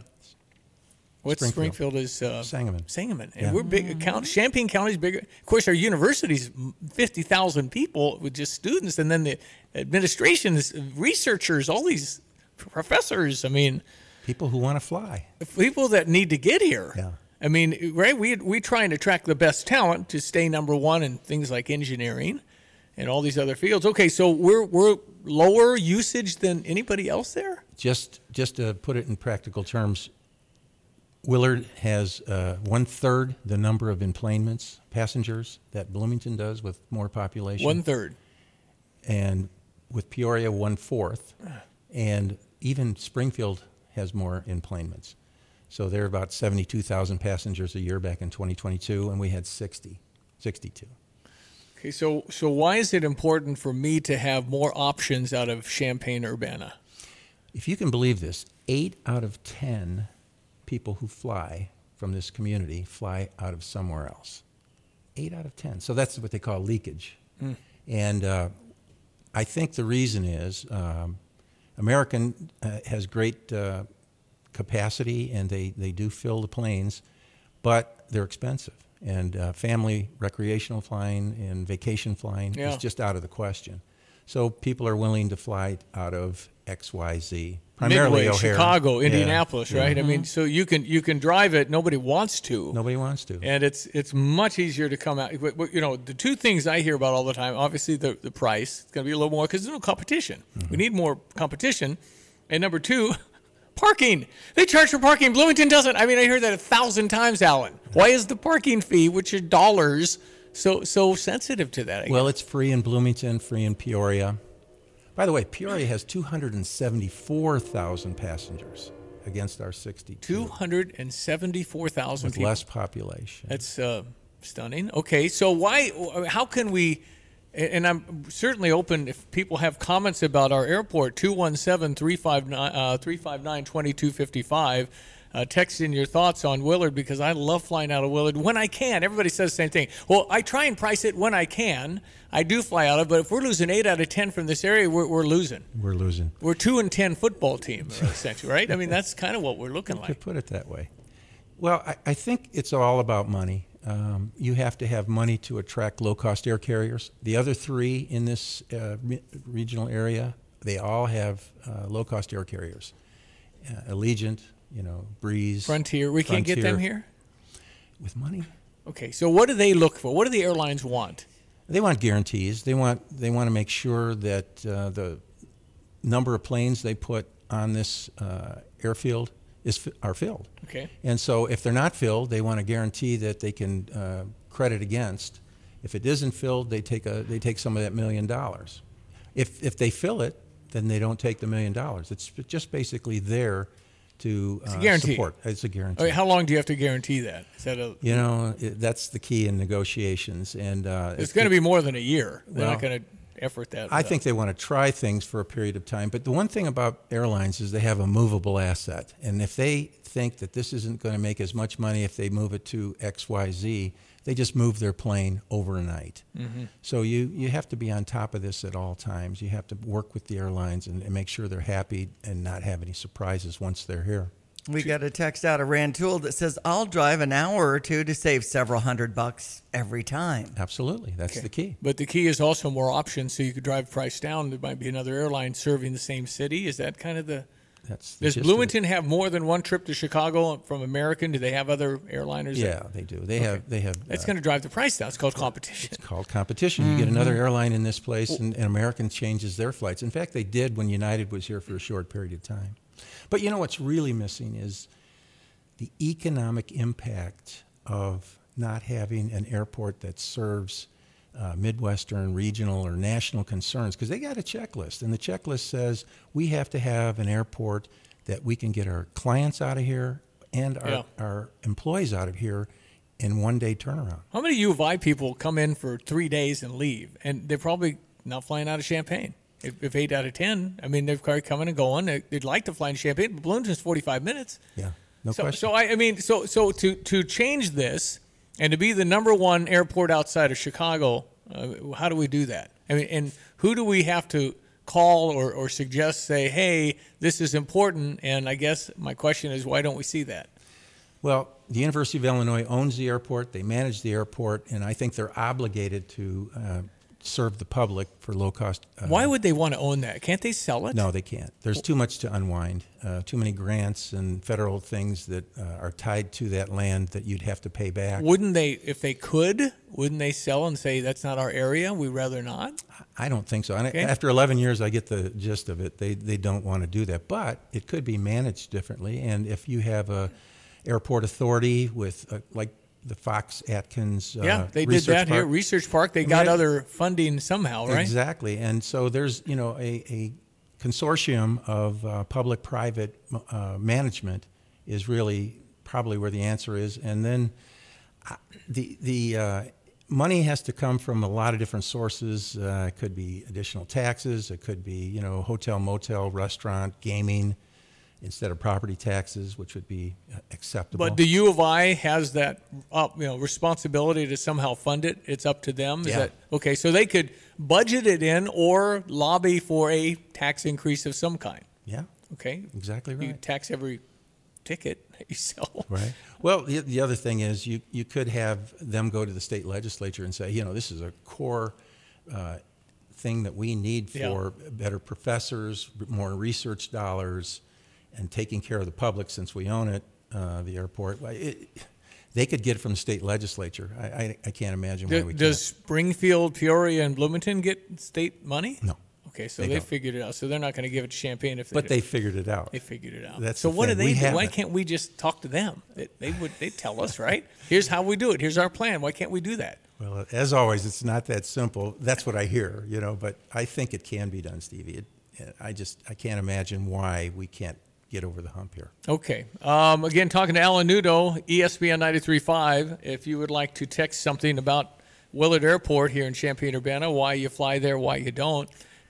what's Springfield is Sangamon. Sangamon. And Yeah. we're big. Champaign County's bigger. Of course, our university's 50,000 people with just students, and then the administration, researchers, all these professors. I mean, people who want to fly. People that need to get here. Yeah. I mean, right? We try and attract the best talent to stay number one in things like engineering and all these other fields. Okay, so we're lower usage than anybody else there? Just to put it in practical terms, Willard has 1/3 the number of emplanements, passengers, that Bloomington does with more population. 1/3. And with Peoria, 1/4. And even Springfield has more emplanements. So they're about 72,000 passengers a year back in 2022, and we had 62. Okay, so why is it important for me to have more options out of Champaign-Urbana? If you can believe this, 8 out of 10 people who fly from this community fly out of somewhere else. 8 out of 10. So that's what they call leakage. Mm. And I think the reason is American has great capacity, and they do fill the planes, but they're expensive. And family recreational flying and vacation flying is just out of the question. So people are willing to fly out of XYZ, primarily Midway, O'Hare. Chicago, Yeah. Indianapolis, right? I mean, so you can drive it. Nobody wants to. Nobody wants to. And it's much easier to come out. You know, the two things I hear about all the time, obviously the price. It's going to be a little more because there's no competition. Mm-hmm. We need more competition. And number two, parking. They charge for parking. Bloomington doesn't. I mean, I heard that 1,000 times, Alan. Why is the parking fee, which is dollars, so sensitive to that? Well, it's free in Bloomington, free in Peoria. By the way, Peoria has 274,000 passengers against our 62. 274,000 with people. less population. That's stunning. Okay, so how can we, and I'm certainly open if people have comments about our airport, 217-359-2255. Text in your thoughts on Willard, because I love flying out of Willard when I can. Everybody says the same thing. Well, I try and price it when I can. I do fly out of, but if we're losing 8 out of 10 from this area, we're losing. We're losing. We're 2-10 football team, essentially, right? I mean, that's kind of what we're looking You like. could put it that way. Well, I think it's all about money. You have to have money to attract low-cost air carriers. The other three in this regional area, they all have low-cost air carriers. Allegiant, Breeze. Frontier. We can't get them here? With money. Okay, so what do they look for? What do the airlines want? They want guarantees. They want to make sure that the number of planes they put on this airfield are filled. Okay. And so if they're not filled, they want a guarantee that they can credit against. If it isn't filled, they take some of that $1 million. If they fill it, then they don't take the $1 million. It's just basically there to support. It's a guarantee. Okay, how long do you have to guarantee that? Is that that's the key in negotiations, and it's going to be more than a year. They're well, not going to effort that. I think they want to try things for a period of time. But the one thing about airlines is they have a movable asset, and if they think that this isn't going to make as much money if they move it to XYZ, They just move their plane overnight. Mm-hmm. So you have to be on top of this at all times. You have to work with the airlines and make sure they're happy and not have any surprises once they're here. We got a text out of Rantoul that says, I'll drive an hour or two to save several $100 every time. Absolutely. That's the key. But the key is also more options, so you could drive price down. There might be another airline serving the same city. Is that kind of the... Does Bloomington have more than one trip to Chicago from American? Do they have other airliners? Yeah, they do. They have. That's going to drive the price down. It's called competition. It's called competition. You get another airline in this place, and American changes their flights. In fact, they did when United was here for a short period of time. But you know what's really missing is the economic impact of not having an airport that serves Midwestern, regional, or national concerns, because they got a checklist, and the checklist says we have to have an airport that we can get our clients out of here and our employees out of here in one-day turnaround. How many U of I people come in for 3 days and leave, and they're probably not flying out of Champaign? If 8 out of 10, I mean, they're coming and going. They'd like to fly in Champaign, but Bloomington's 45 minutes. Yeah, no question. So to change this and to be the number one airport outside of Chicago, how do we do that? I mean, and who do we have to call or suggest, say, hey, this is important? And I guess my question is, why don't we see that? Well, the University of Illinois owns the airport. They manage the airport, and I think they're obligated to serve the public for low-cost. Why would they want to own that? Can't they sell it? No, they can't. There's too much to unwind, too many grants and federal things that are tied to that land that you'd have to pay back. Wouldn't they, if they could, wouldn't they sell and say, that's not our area, we'd rather not? I don't think so. And after 11 years, I get the gist of it. They don't want to do that. But it could be managed differently. And if you have a airport authority with, like, the Fox Atkins they did that here, Research Park. They got other funding somehow, right? Exactly. And so there's, a consortium of public-private management is really probably where the answer is. And then the money has to come from a lot of different sources. It could be additional taxes. It could be, hotel, motel, restaurant, gaming, instead of property taxes, which would be acceptable. But the U of I has that responsibility to somehow fund it. It's up to them. Is that okay? So they could budget it in or lobby for a tax increase of some kind. Yeah. Okay. Exactly right. You tax every ticket that you sell. Right. Well, the other thing is you could have them go to the state legislature and say, this is a core thing that we need for better professors, more research dollars, and taking care of the public since we own it, the airport. They could get it from the state legislature. I can't imagine why we can't. Does Springfield, Peoria, and Bloomington get state money? No. Okay, so they figured it out. So they're not going to give it to Champaign if they But they figured it out. They figured it out. That's so what do they do? Haven't. Why can't we just talk to them? They'd tell us, right? Here's how we do it. Here's our plan. Why can't we do that? Well, as always, it's not that simple. That's what I hear, but I think it can be done, Stevie. I can't imagine why we can't get over the hump here. Okay. Again, talking to Alan Nudo, ESPN 93.5. If you would like to text something about Willard Airport here in Champaign-Urbana, why you fly there, why you don't,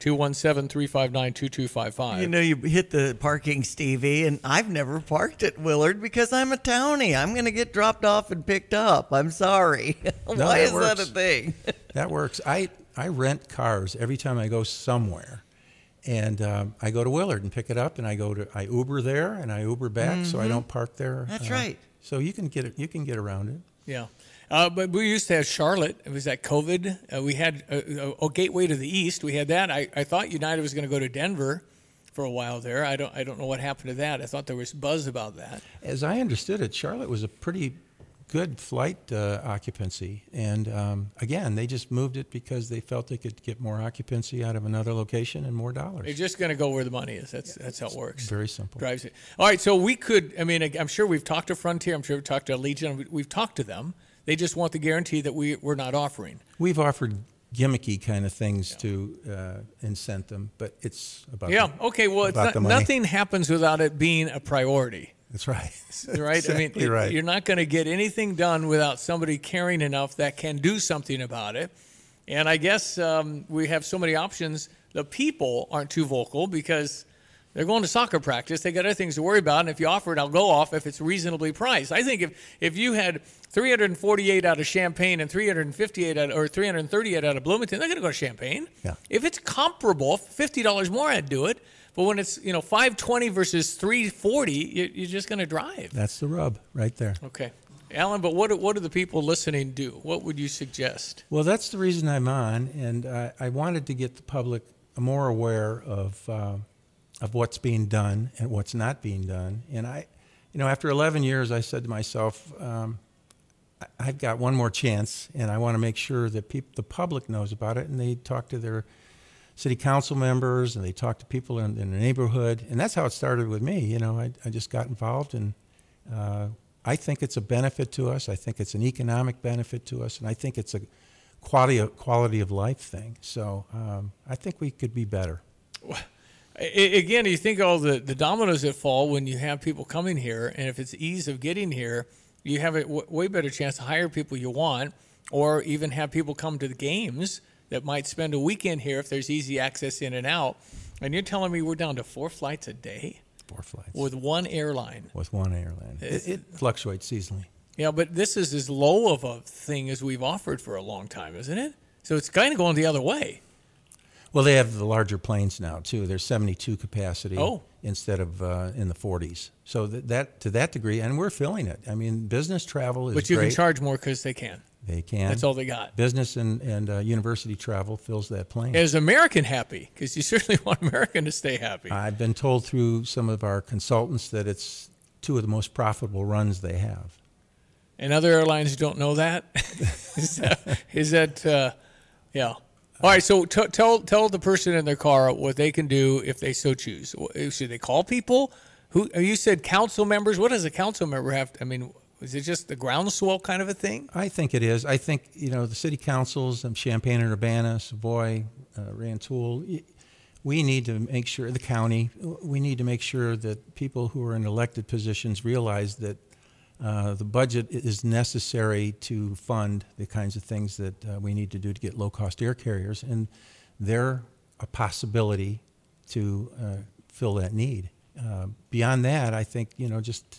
217-359-2255. You hit the parking, Stevie, and I've never parked at Willard because I'm a townie. I'm going to get dropped off and picked up. I'm sorry. Why is that a thing? That works. I rent cars every time I go somewhere. And I go to Willard and pick it up, and I Uber there and I Uber back, so I don't park there. That's right. So you can get around it. Yeah, but we used to have Charlotte. It was that COVID. We had a gateway to the east. We had that. I thought United was going to go to Denver for a while there. I don't know what happened to that. I thought there was buzz about that. As I understood it, Charlotte was a pretty good flight occupancy, and again, they just moved it because they felt they could get more occupancy out of another location and more dollars. They're just going to go where the money is. That's how it works. Very simple. Drives it. All right, so we could. I mean, I'm sure we've talked to Frontier. I'm sure we've talked to Allegiant. We've talked to them. They just want the guarantee that we're not offering. We've offered gimmicky kind of things to incent them, but it's about okay. Well, it's nothing happens without it being a priority. That's right. Right? Exactly right. You're not going to get anything done without somebody caring enough that can do something about it. And I guess we have so many options. The people aren't too vocal because They're going to soccer practice. They got other things to worry about. And if you offer it, I'll go off if it's reasonably priced. I think if you had 348 out of Champaign and 358 or 338 out of Bloomington, they're going to go to Champaign. Yeah. If it's comparable, $50 more, I'd do it. But when it's $520 versus $340, you're just going to drive. That's the rub right there. Okay. Alan, but what do the people listening do? What would you suggest? Well, that's the reason I'm on, and I wanted to get the public more aware of what's being done and what's not being done. And after 11 years, I said to myself, I've got one more chance, and I want to make sure that the public knows about it, and they talk to their city council members, and they talk to people in the neighborhood, and that's how it started with me. I just got involved, and I think it's a benefit to us. I think it's an economic benefit to us, and I think it's a quality of life thing. So I think we could be better. Again, you think all the dominoes that fall when you have people coming here, and if it's ease of getting here, you have a way better chance to hire people you want, or even have people come to the games that might spend a weekend here if there's easy access in and out. And you're telling me we're down to 4 flights a day? 4 flights. With one airline. With one airline. It fluctuates seasonally. Yeah, but this is as low of a thing as we've offered for a long time, isn't it? So it's kind of going the other way. Well, they have the larger planes now, too. There's 72 capacity instead of in the 40s. So that to that degree, and we're filling it. I mean, business travel is But you great. can charge more because they can. They can. That's all they got. Business and university travel fills that plane. Is American happy? Because you certainly want American to stay happy. I've been told through some of our consultants that it's 2 of the most profitable runs they have. And other airlines don't know that? Is that yeah. All right, so tell the person in their car what they can do if they so choose. Should they call people? You said council members. What does a council member have to, is it just the groundswell kind of a thing? I think it is. I think, the city councils, Champaign and Urbana, Savoy, Rantoul, we need to make sure, the county, we need to make sure that people who are in elected positions realize that the budget is necessary to fund the kinds of things that we need to do to get low-cost air carriers, and they're a possibility to fill that need. Beyond that, I think, just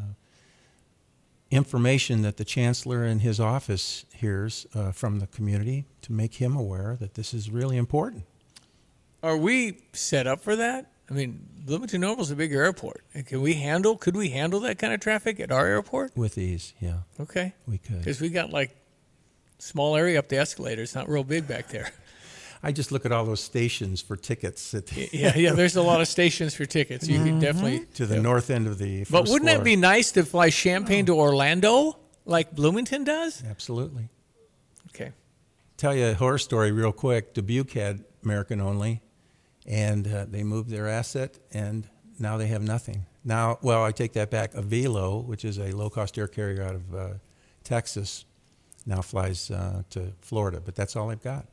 information that the chancellor and his office hears from the community to make him aware that this is really important. Are we set up for that? Bloomington Normal is a big airport. Could we handle that kind of traffic at our airport? With ease, yeah. Okay. We could. Because we got small area up the escalator. It's not real big back there. I just look at all those stations for tickets. Yeah. There's a lot of stations for tickets. You can definitely to the north end of the. But wouldn't it be nice to fly Champaign to Orlando like Bloomington does? Absolutely. Okay. Tell you a horror story real quick. Dubuque had American only, and they moved their asset, and now they have nothing. Now, well, I take that back. Avelo, which is a low-cost air carrier out of Texas, now flies to Florida, but that's all they've got.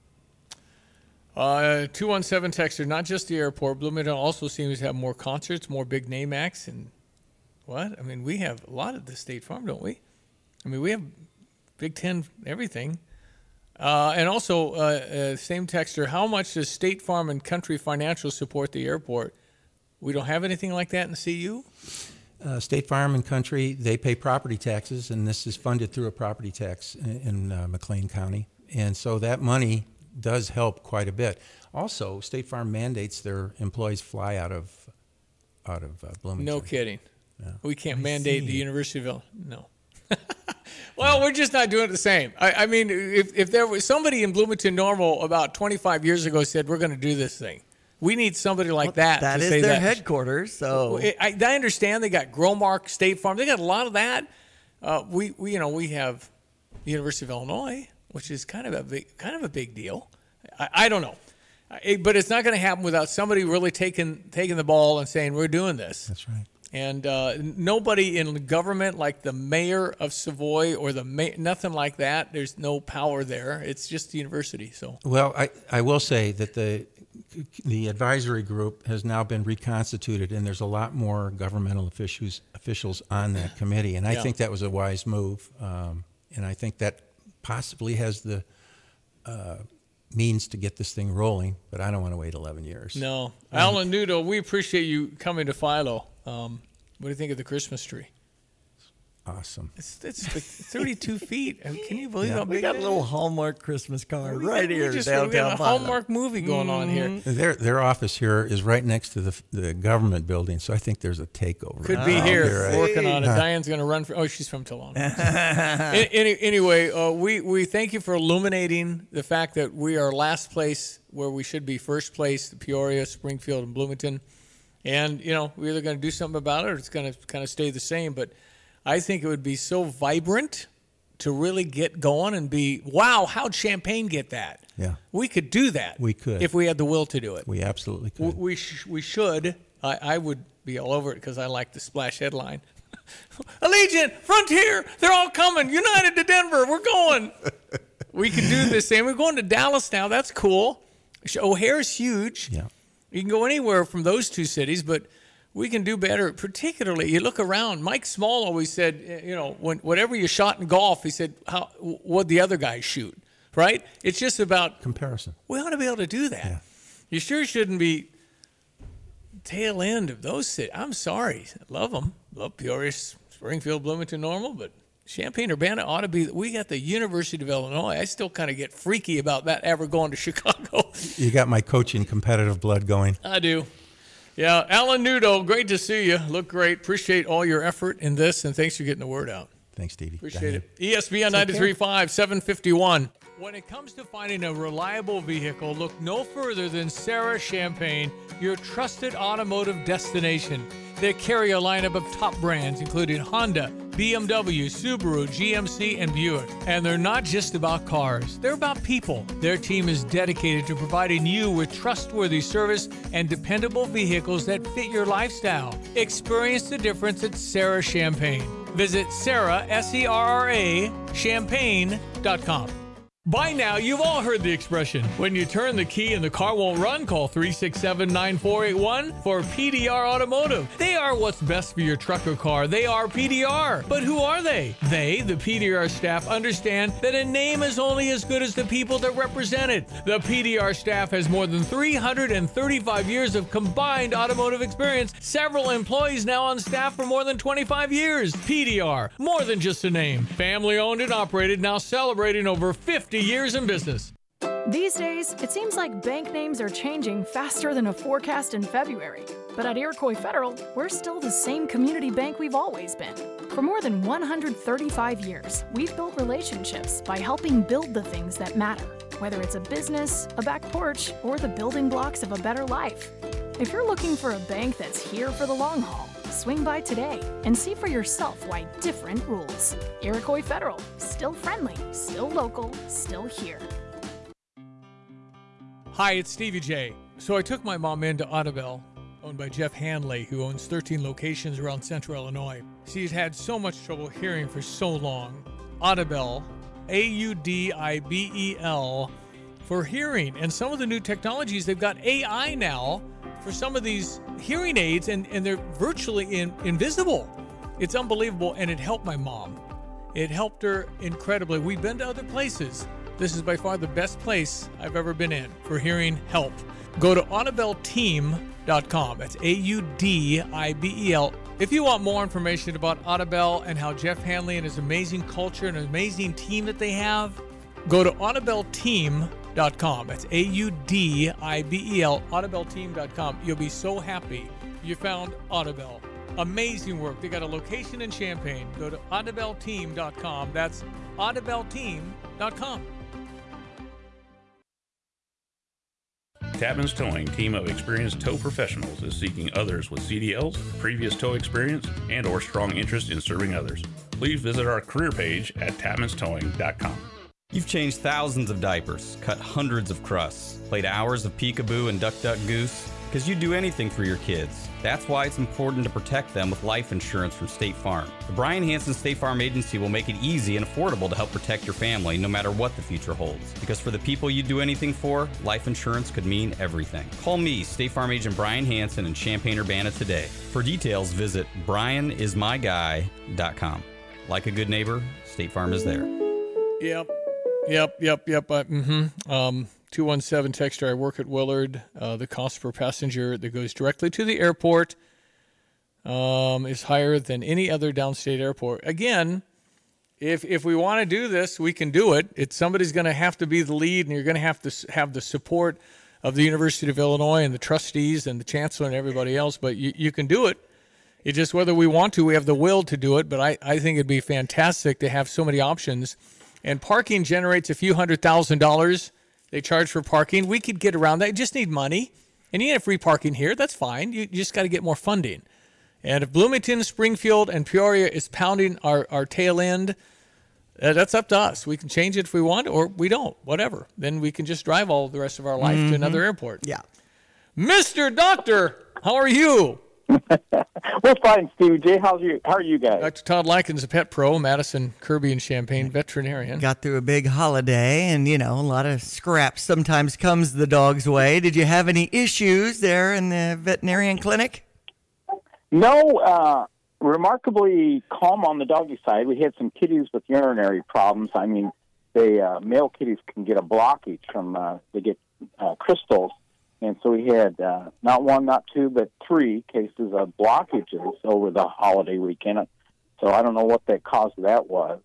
217 texter, not just the airport. Bloomington also seems to have more concerts, more big name acts, and what? We have a lot at the State Farm, don't we? We have Big Ten everything. And also, same texter, how much does State Farm and Country Financial support the airport? We don't have anything like that in the CU? State Farm and Country, they pay property taxes, and this is funded through a property tax in McLean County. And so that money does help quite a bit. Also, State Farm mandates their employees fly out of Bloomington. No kidding. Yeah. We can't mandate the University of Illinois. No. Well, we're just not doing it the same. If there was somebody in Bloomington Normal about 25 years ago said, we're going to do this thing, we need somebody like that. That to is say their that. headquarters. So I understand they got Growmark, State Farm. They got a lot of that. We have the University of Illinois, which is kind of a big deal. I don't know, but it's not going to happen without somebody really taking the ball and saying we're doing this. That's right. And nobody in government, like the mayor of Savoy or nothing like that. There's no power there. It's just the university. So well, I will say that the advisory group has now been reconstituted, and there's a lot more governmental officials on that committee, and I think that was a wise move. And I think that possibly has the means to get this thing rolling, but I don't want to wait 11 years. No. Alan Nudo, we appreciate you coming to Philo. What do you think of the Christmas tree? Awesome. It's 32 feet. I mean, can you believe how big we got it a little is? Hallmark Christmas card right here We downtown got a Philo. Hallmark movie going on here. Their office here is right next to the government building, so I think there's a takeover. Could be here working on it. Diane's going to run for. Oh, she's from Toulon. Anyway, we thank you for illuminating the fact that we are last place where we should be first place. Peoria, Springfield, and Bloomington, and we're either going to do something about it or it's going to kind of stay the same. But I think it would be so vibrant to really get going and be, wow, how'd Champaign get that? Yeah. We could do that. We could. If we had the will to do it. We absolutely could. We should. I would be all over it because I like the splash headline. Allegiant, Frontier, they're all coming. United to Denver, we're going. We could do this thing. We're going to Dallas now. That's cool. O'Hare's huge. Yeah. You can go anywhere from those two cities, but we can do better. Particularly, you look around. Mike Small always said, whatever you shot in golf, he said, what'd the other guys shoot, right? It's just about comparison. We ought to be able to do that. Yeah. You sure shouldn't be tail end of those cities. I'm sorry. Love them. Love Peoria, Springfield, Bloomington, Normal, but Champaign-Urbana ought to be. We got the University of Illinois. I still kind of get freaky about that ever going to Chicago. You got my coaching competitive blood going. I do. Yeah, Alan Nudo, great to see you. Look great. Appreciate all your effort in this, and thanks for getting the word out. Thanks, Stevie. Appreciate it. ESPN 93.5, 751. When it comes to finding a reliable vehicle, look no further than Sarah Champagne, your trusted automotive destination. They carry a lineup of top brands, including Honda, BMW, Subaru, GMC, and Buick. And they're not just about cars. They're about people. Their team is dedicated to providing you with trustworthy service and dependable vehicles that fit your lifestyle. Experience the difference at Sarah Champagne. Visit Sarah, S-E-R-R-A, champagne.com. By now, you've all heard the expression, when you turn the key and the car won't run, call 367-9481 for PDR Automotive. They are what's best for your truck or car. They are PDR. But who are they? They, the PDR staff, understand that a name is only as good as the people that represent it. The PDR staff has more than 335 years of combined automotive experience. Several employees now on staff for more than 25 years. PDR, more than just a name. Family owned and operated, now celebrating over 50 years in business. These days, it seems like bank names are changing faster than a forecast in February. But at Iroquois Federal, we're still the same community bank we've always been. For more than 135 years, we've built relationships by helping build the things that matter, whether it's a business, a back porch, or the building blocks of a better life. If you're looking for a bank that's here for the long haul, swing by today and see for yourself why different rules. Iroquois Federal, still friendly, still local, still here. Hi, it's Stevie J. So I took my mom into Audubell, owned by Jeff Hanley, who owns 13 locations around central Illinois. She's had so much trouble hearing for so long. Audubell, A-U-D-I-B-E-L, for hearing. And some of the new technologies, they've got AI now for some of these hearing aids, and they're virtually invisible. It's unbelievable, and it helped my mom. It helped her incredibly. We've been to other places. This is by far the best place I've ever been in for hearing help. Go to audibelteam.com. That's A-U-D-I-B-E-L. If you want more information about Audubell and how Jeff Hanley and his amazing culture and amazing team that they have, go to audibelteam.com. That's A-U-D-I-B-E-L, audibelteam.com. You'll be so happy you found Audubell. Amazing work. They got a location in Champaign. Go to audibelteam.com. That's audibelteam.com. Tapman's Towing, team of experienced tow professionals, is seeking others with CDLs, previous tow experience, and or strong interest in serving others. Please visit our career page at tapmanstowing.com. You've changed thousands of diapers, cut hundreds of crusts, played hours of peekaboo and duck duck goose, because you'd do anything for your kids. That's why it's important to protect them with life insurance from State Farm. The Brian Hansen State Farm Agency will make it easy and affordable to help protect your family no matter what the future holds. Because for the people you'd do anything for, life insurance could mean everything. Call me, State Farm Agent Brian Hansen in Champaign-Urbana today. For details, visit brianismyguy.com. Like a good neighbor, State Farm is there. Yep. 2 217 texter, I work at Willard. The cost per passenger that goes directly to the airport is higher than any other downstate airport. Again, if we want to do this, we can do it. Somebody's going to have to be the lead, and you're going to have the support of the University of Illinois and the trustees and the chancellor and everybody else, but you can do it. It's just whether we want to, we have the will to do it, but I think it'd be fantastic to have so many options. And parking generates a few $100,000 they charge for parking. We could get around that. You just need money. And you get free parking here. That's fine. You just got to get more funding. And if Bloomington, Springfield, and Peoria is pounding our tail end, that's up to us. We can change it if we want, or we don't, whatever. Then we can just drive all the rest of our life to another airport. Yeah. Mr. Doctor, how are you? We're fine, Stevie J. How are you guys? Dr. Todd Likens, a pet pro, Madison, Kirby, and Champaign veterinarian. Got through a big holiday, and, a lot of scraps sometimes comes the dog's way. Did you have any issues there in the veterinarian clinic? No, remarkably calm on the doggy side. We had some kitties with urinary problems. I mean, male kitties can get a blockage from, they get crystals. And so we had not one, not two, but 3 cases of blockages over the holiday weekend. So I don't know what the cause of that was.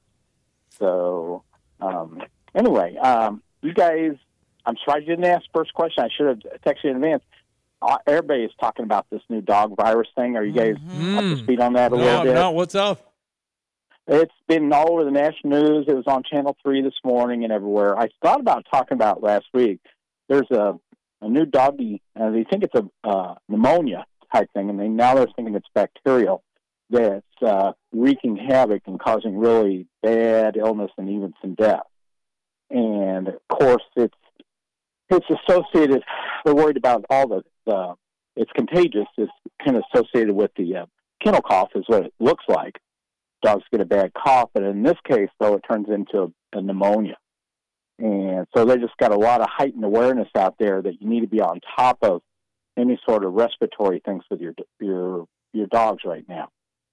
So anyway, you guys, I'm sorry I didn't ask first question. I should have texted you in advance. Everybody is talking about this new dog virus thing. Are you guys up to speed on that a little bit? No, what's up? It's been all over the national news. It was on Channel 3 this morning and everywhere. I thought about talking about it last week. There's a new doggy, they think it's a pneumonia type thing, and now they're thinking it's bacterial that's wreaking havoc and causing really bad illness and even some death. And, of course, it's associated, they're worried about all it's contagious. It's kind of associated with the kennel cough is what it looks like. Dogs get a bad cough, but in this case, though, it turns into a pneumonia. And so they just got a lot of heightened awareness out there that you need to be on top of any sort of respiratory things with your dogs right now.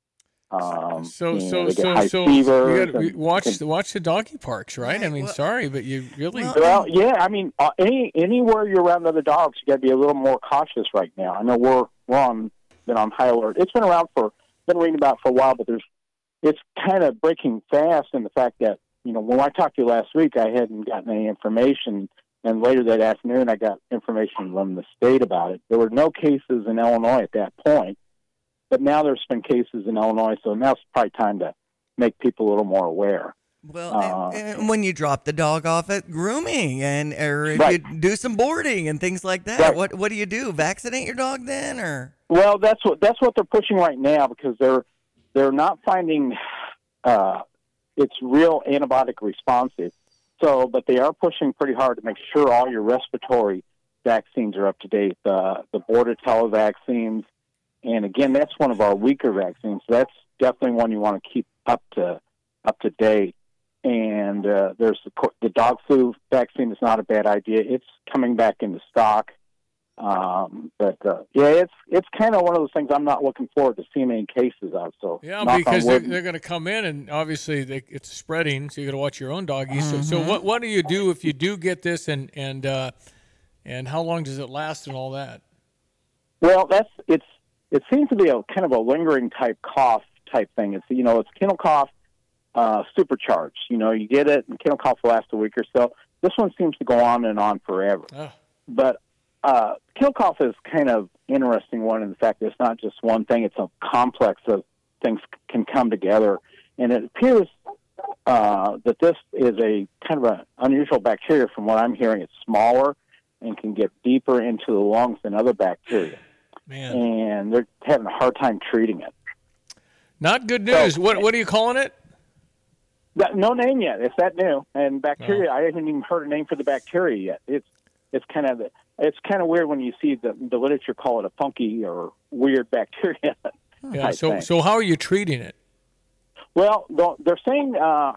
So fever you gotta watch the doggy parks, right? I mean, sorry, but you really yeah. I mean, anywhere you're around other dogs, you got to be a little more cautious right now. I know been on high alert. It's been around been reading about for a while, but it's kind of breaking fast in the fact that, when I talked to you last week, I hadn't gotten any information, and later that afternoon I got information from the state about it. There were no cases in Illinois at that point, but now there's been cases in Illinois, so now it's probably time to make people a little more aware. Well, and when you drop the dog off at grooming, or if you do some boarding and things like that, what do you do? Vaccinate your dog then, or? Well, that's what they're pushing right now, because they're not finding it's real antibiotic responsive. So, but they are pushing pretty hard to make sure all your respiratory vaccines are up to date. The Bordetella vaccines, and again, that's one of our weaker vaccines. So that's definitely one you want to keep up to date. And there's the dog flu vaccine is not a bad idea. It's coming back into stock. It's kind of one of those things I'm not looking forward to seeing any cases of. So yeah, because they're going to come in, and obviously it's spreading, so you got to watch your own doggies. Mm-hmm. So what do you do if you do get this, and how long does it last and all that? Well, it seems to be a kind of a lingering cough type thing. It's it's kennel cough supercharged. You get it, and kennel cough will last a week or so. This one seems to go on and on forever. But kennel cough is kind of interesting one in the fact that it's not just one thing. It's a complex of things can come together. And it appears that this is a kind of an unusual bacteria. From what I'm hearing, it's smaller and can get deeper into the lungs than other bacteria. Man. And they're having a hard time treating it. Not good news. So, what are you calling it? No name yet. It's that new. And bacteria, I haven't even heard a name for the bacteria yet. It's kind of weird when you see the literature call it a funky or weird bacteria. Yeah. So how are you treating it? Well, they're saying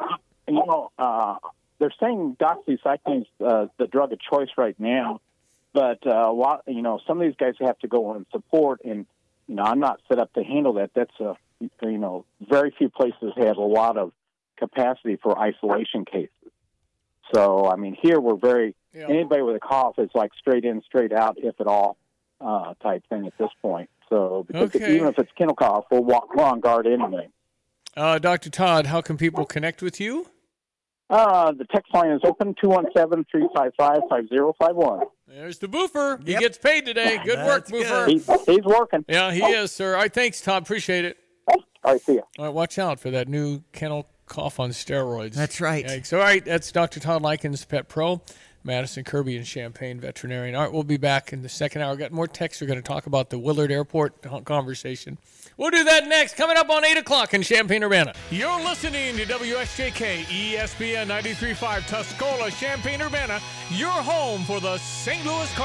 doxycycline is the drug of choice right now, but a lot some of these guys have to go and support, and I'm not set up to handle that. That's very few places have a lot of capacity for isolation cases. So, I mean, here we're anybody with a cough is like straight in, straight out, if at all, type thing at this point. So, because even if it's kennel cough, we're on guard anyway. Dr. Todd, how can people connect with you? The text line is open, 217-355-5051. There's the Boofer. He gets paid today. Good work, Boofer. He's working. Yeah, he is, sir. All right, thanks, Todd. Appreciate it. All right, see ya. All right, watch out for that new kennel cough on steroids. That's right. Yikes. All right, that's Dr. Todd Likens, Pet Pro, Madison Kirby and Champaign veterinarian. All right, we'll be back in the second hour. Got more texts. We're going to talk about the Willard Airport conversation. We'll do that next, coming up on 8 o'clock in Champaign-Urbana. You're listening to WSJK ESPN 93.5 Tuscola, Champaign-Urbana, your home for the St. Louis Cardinals.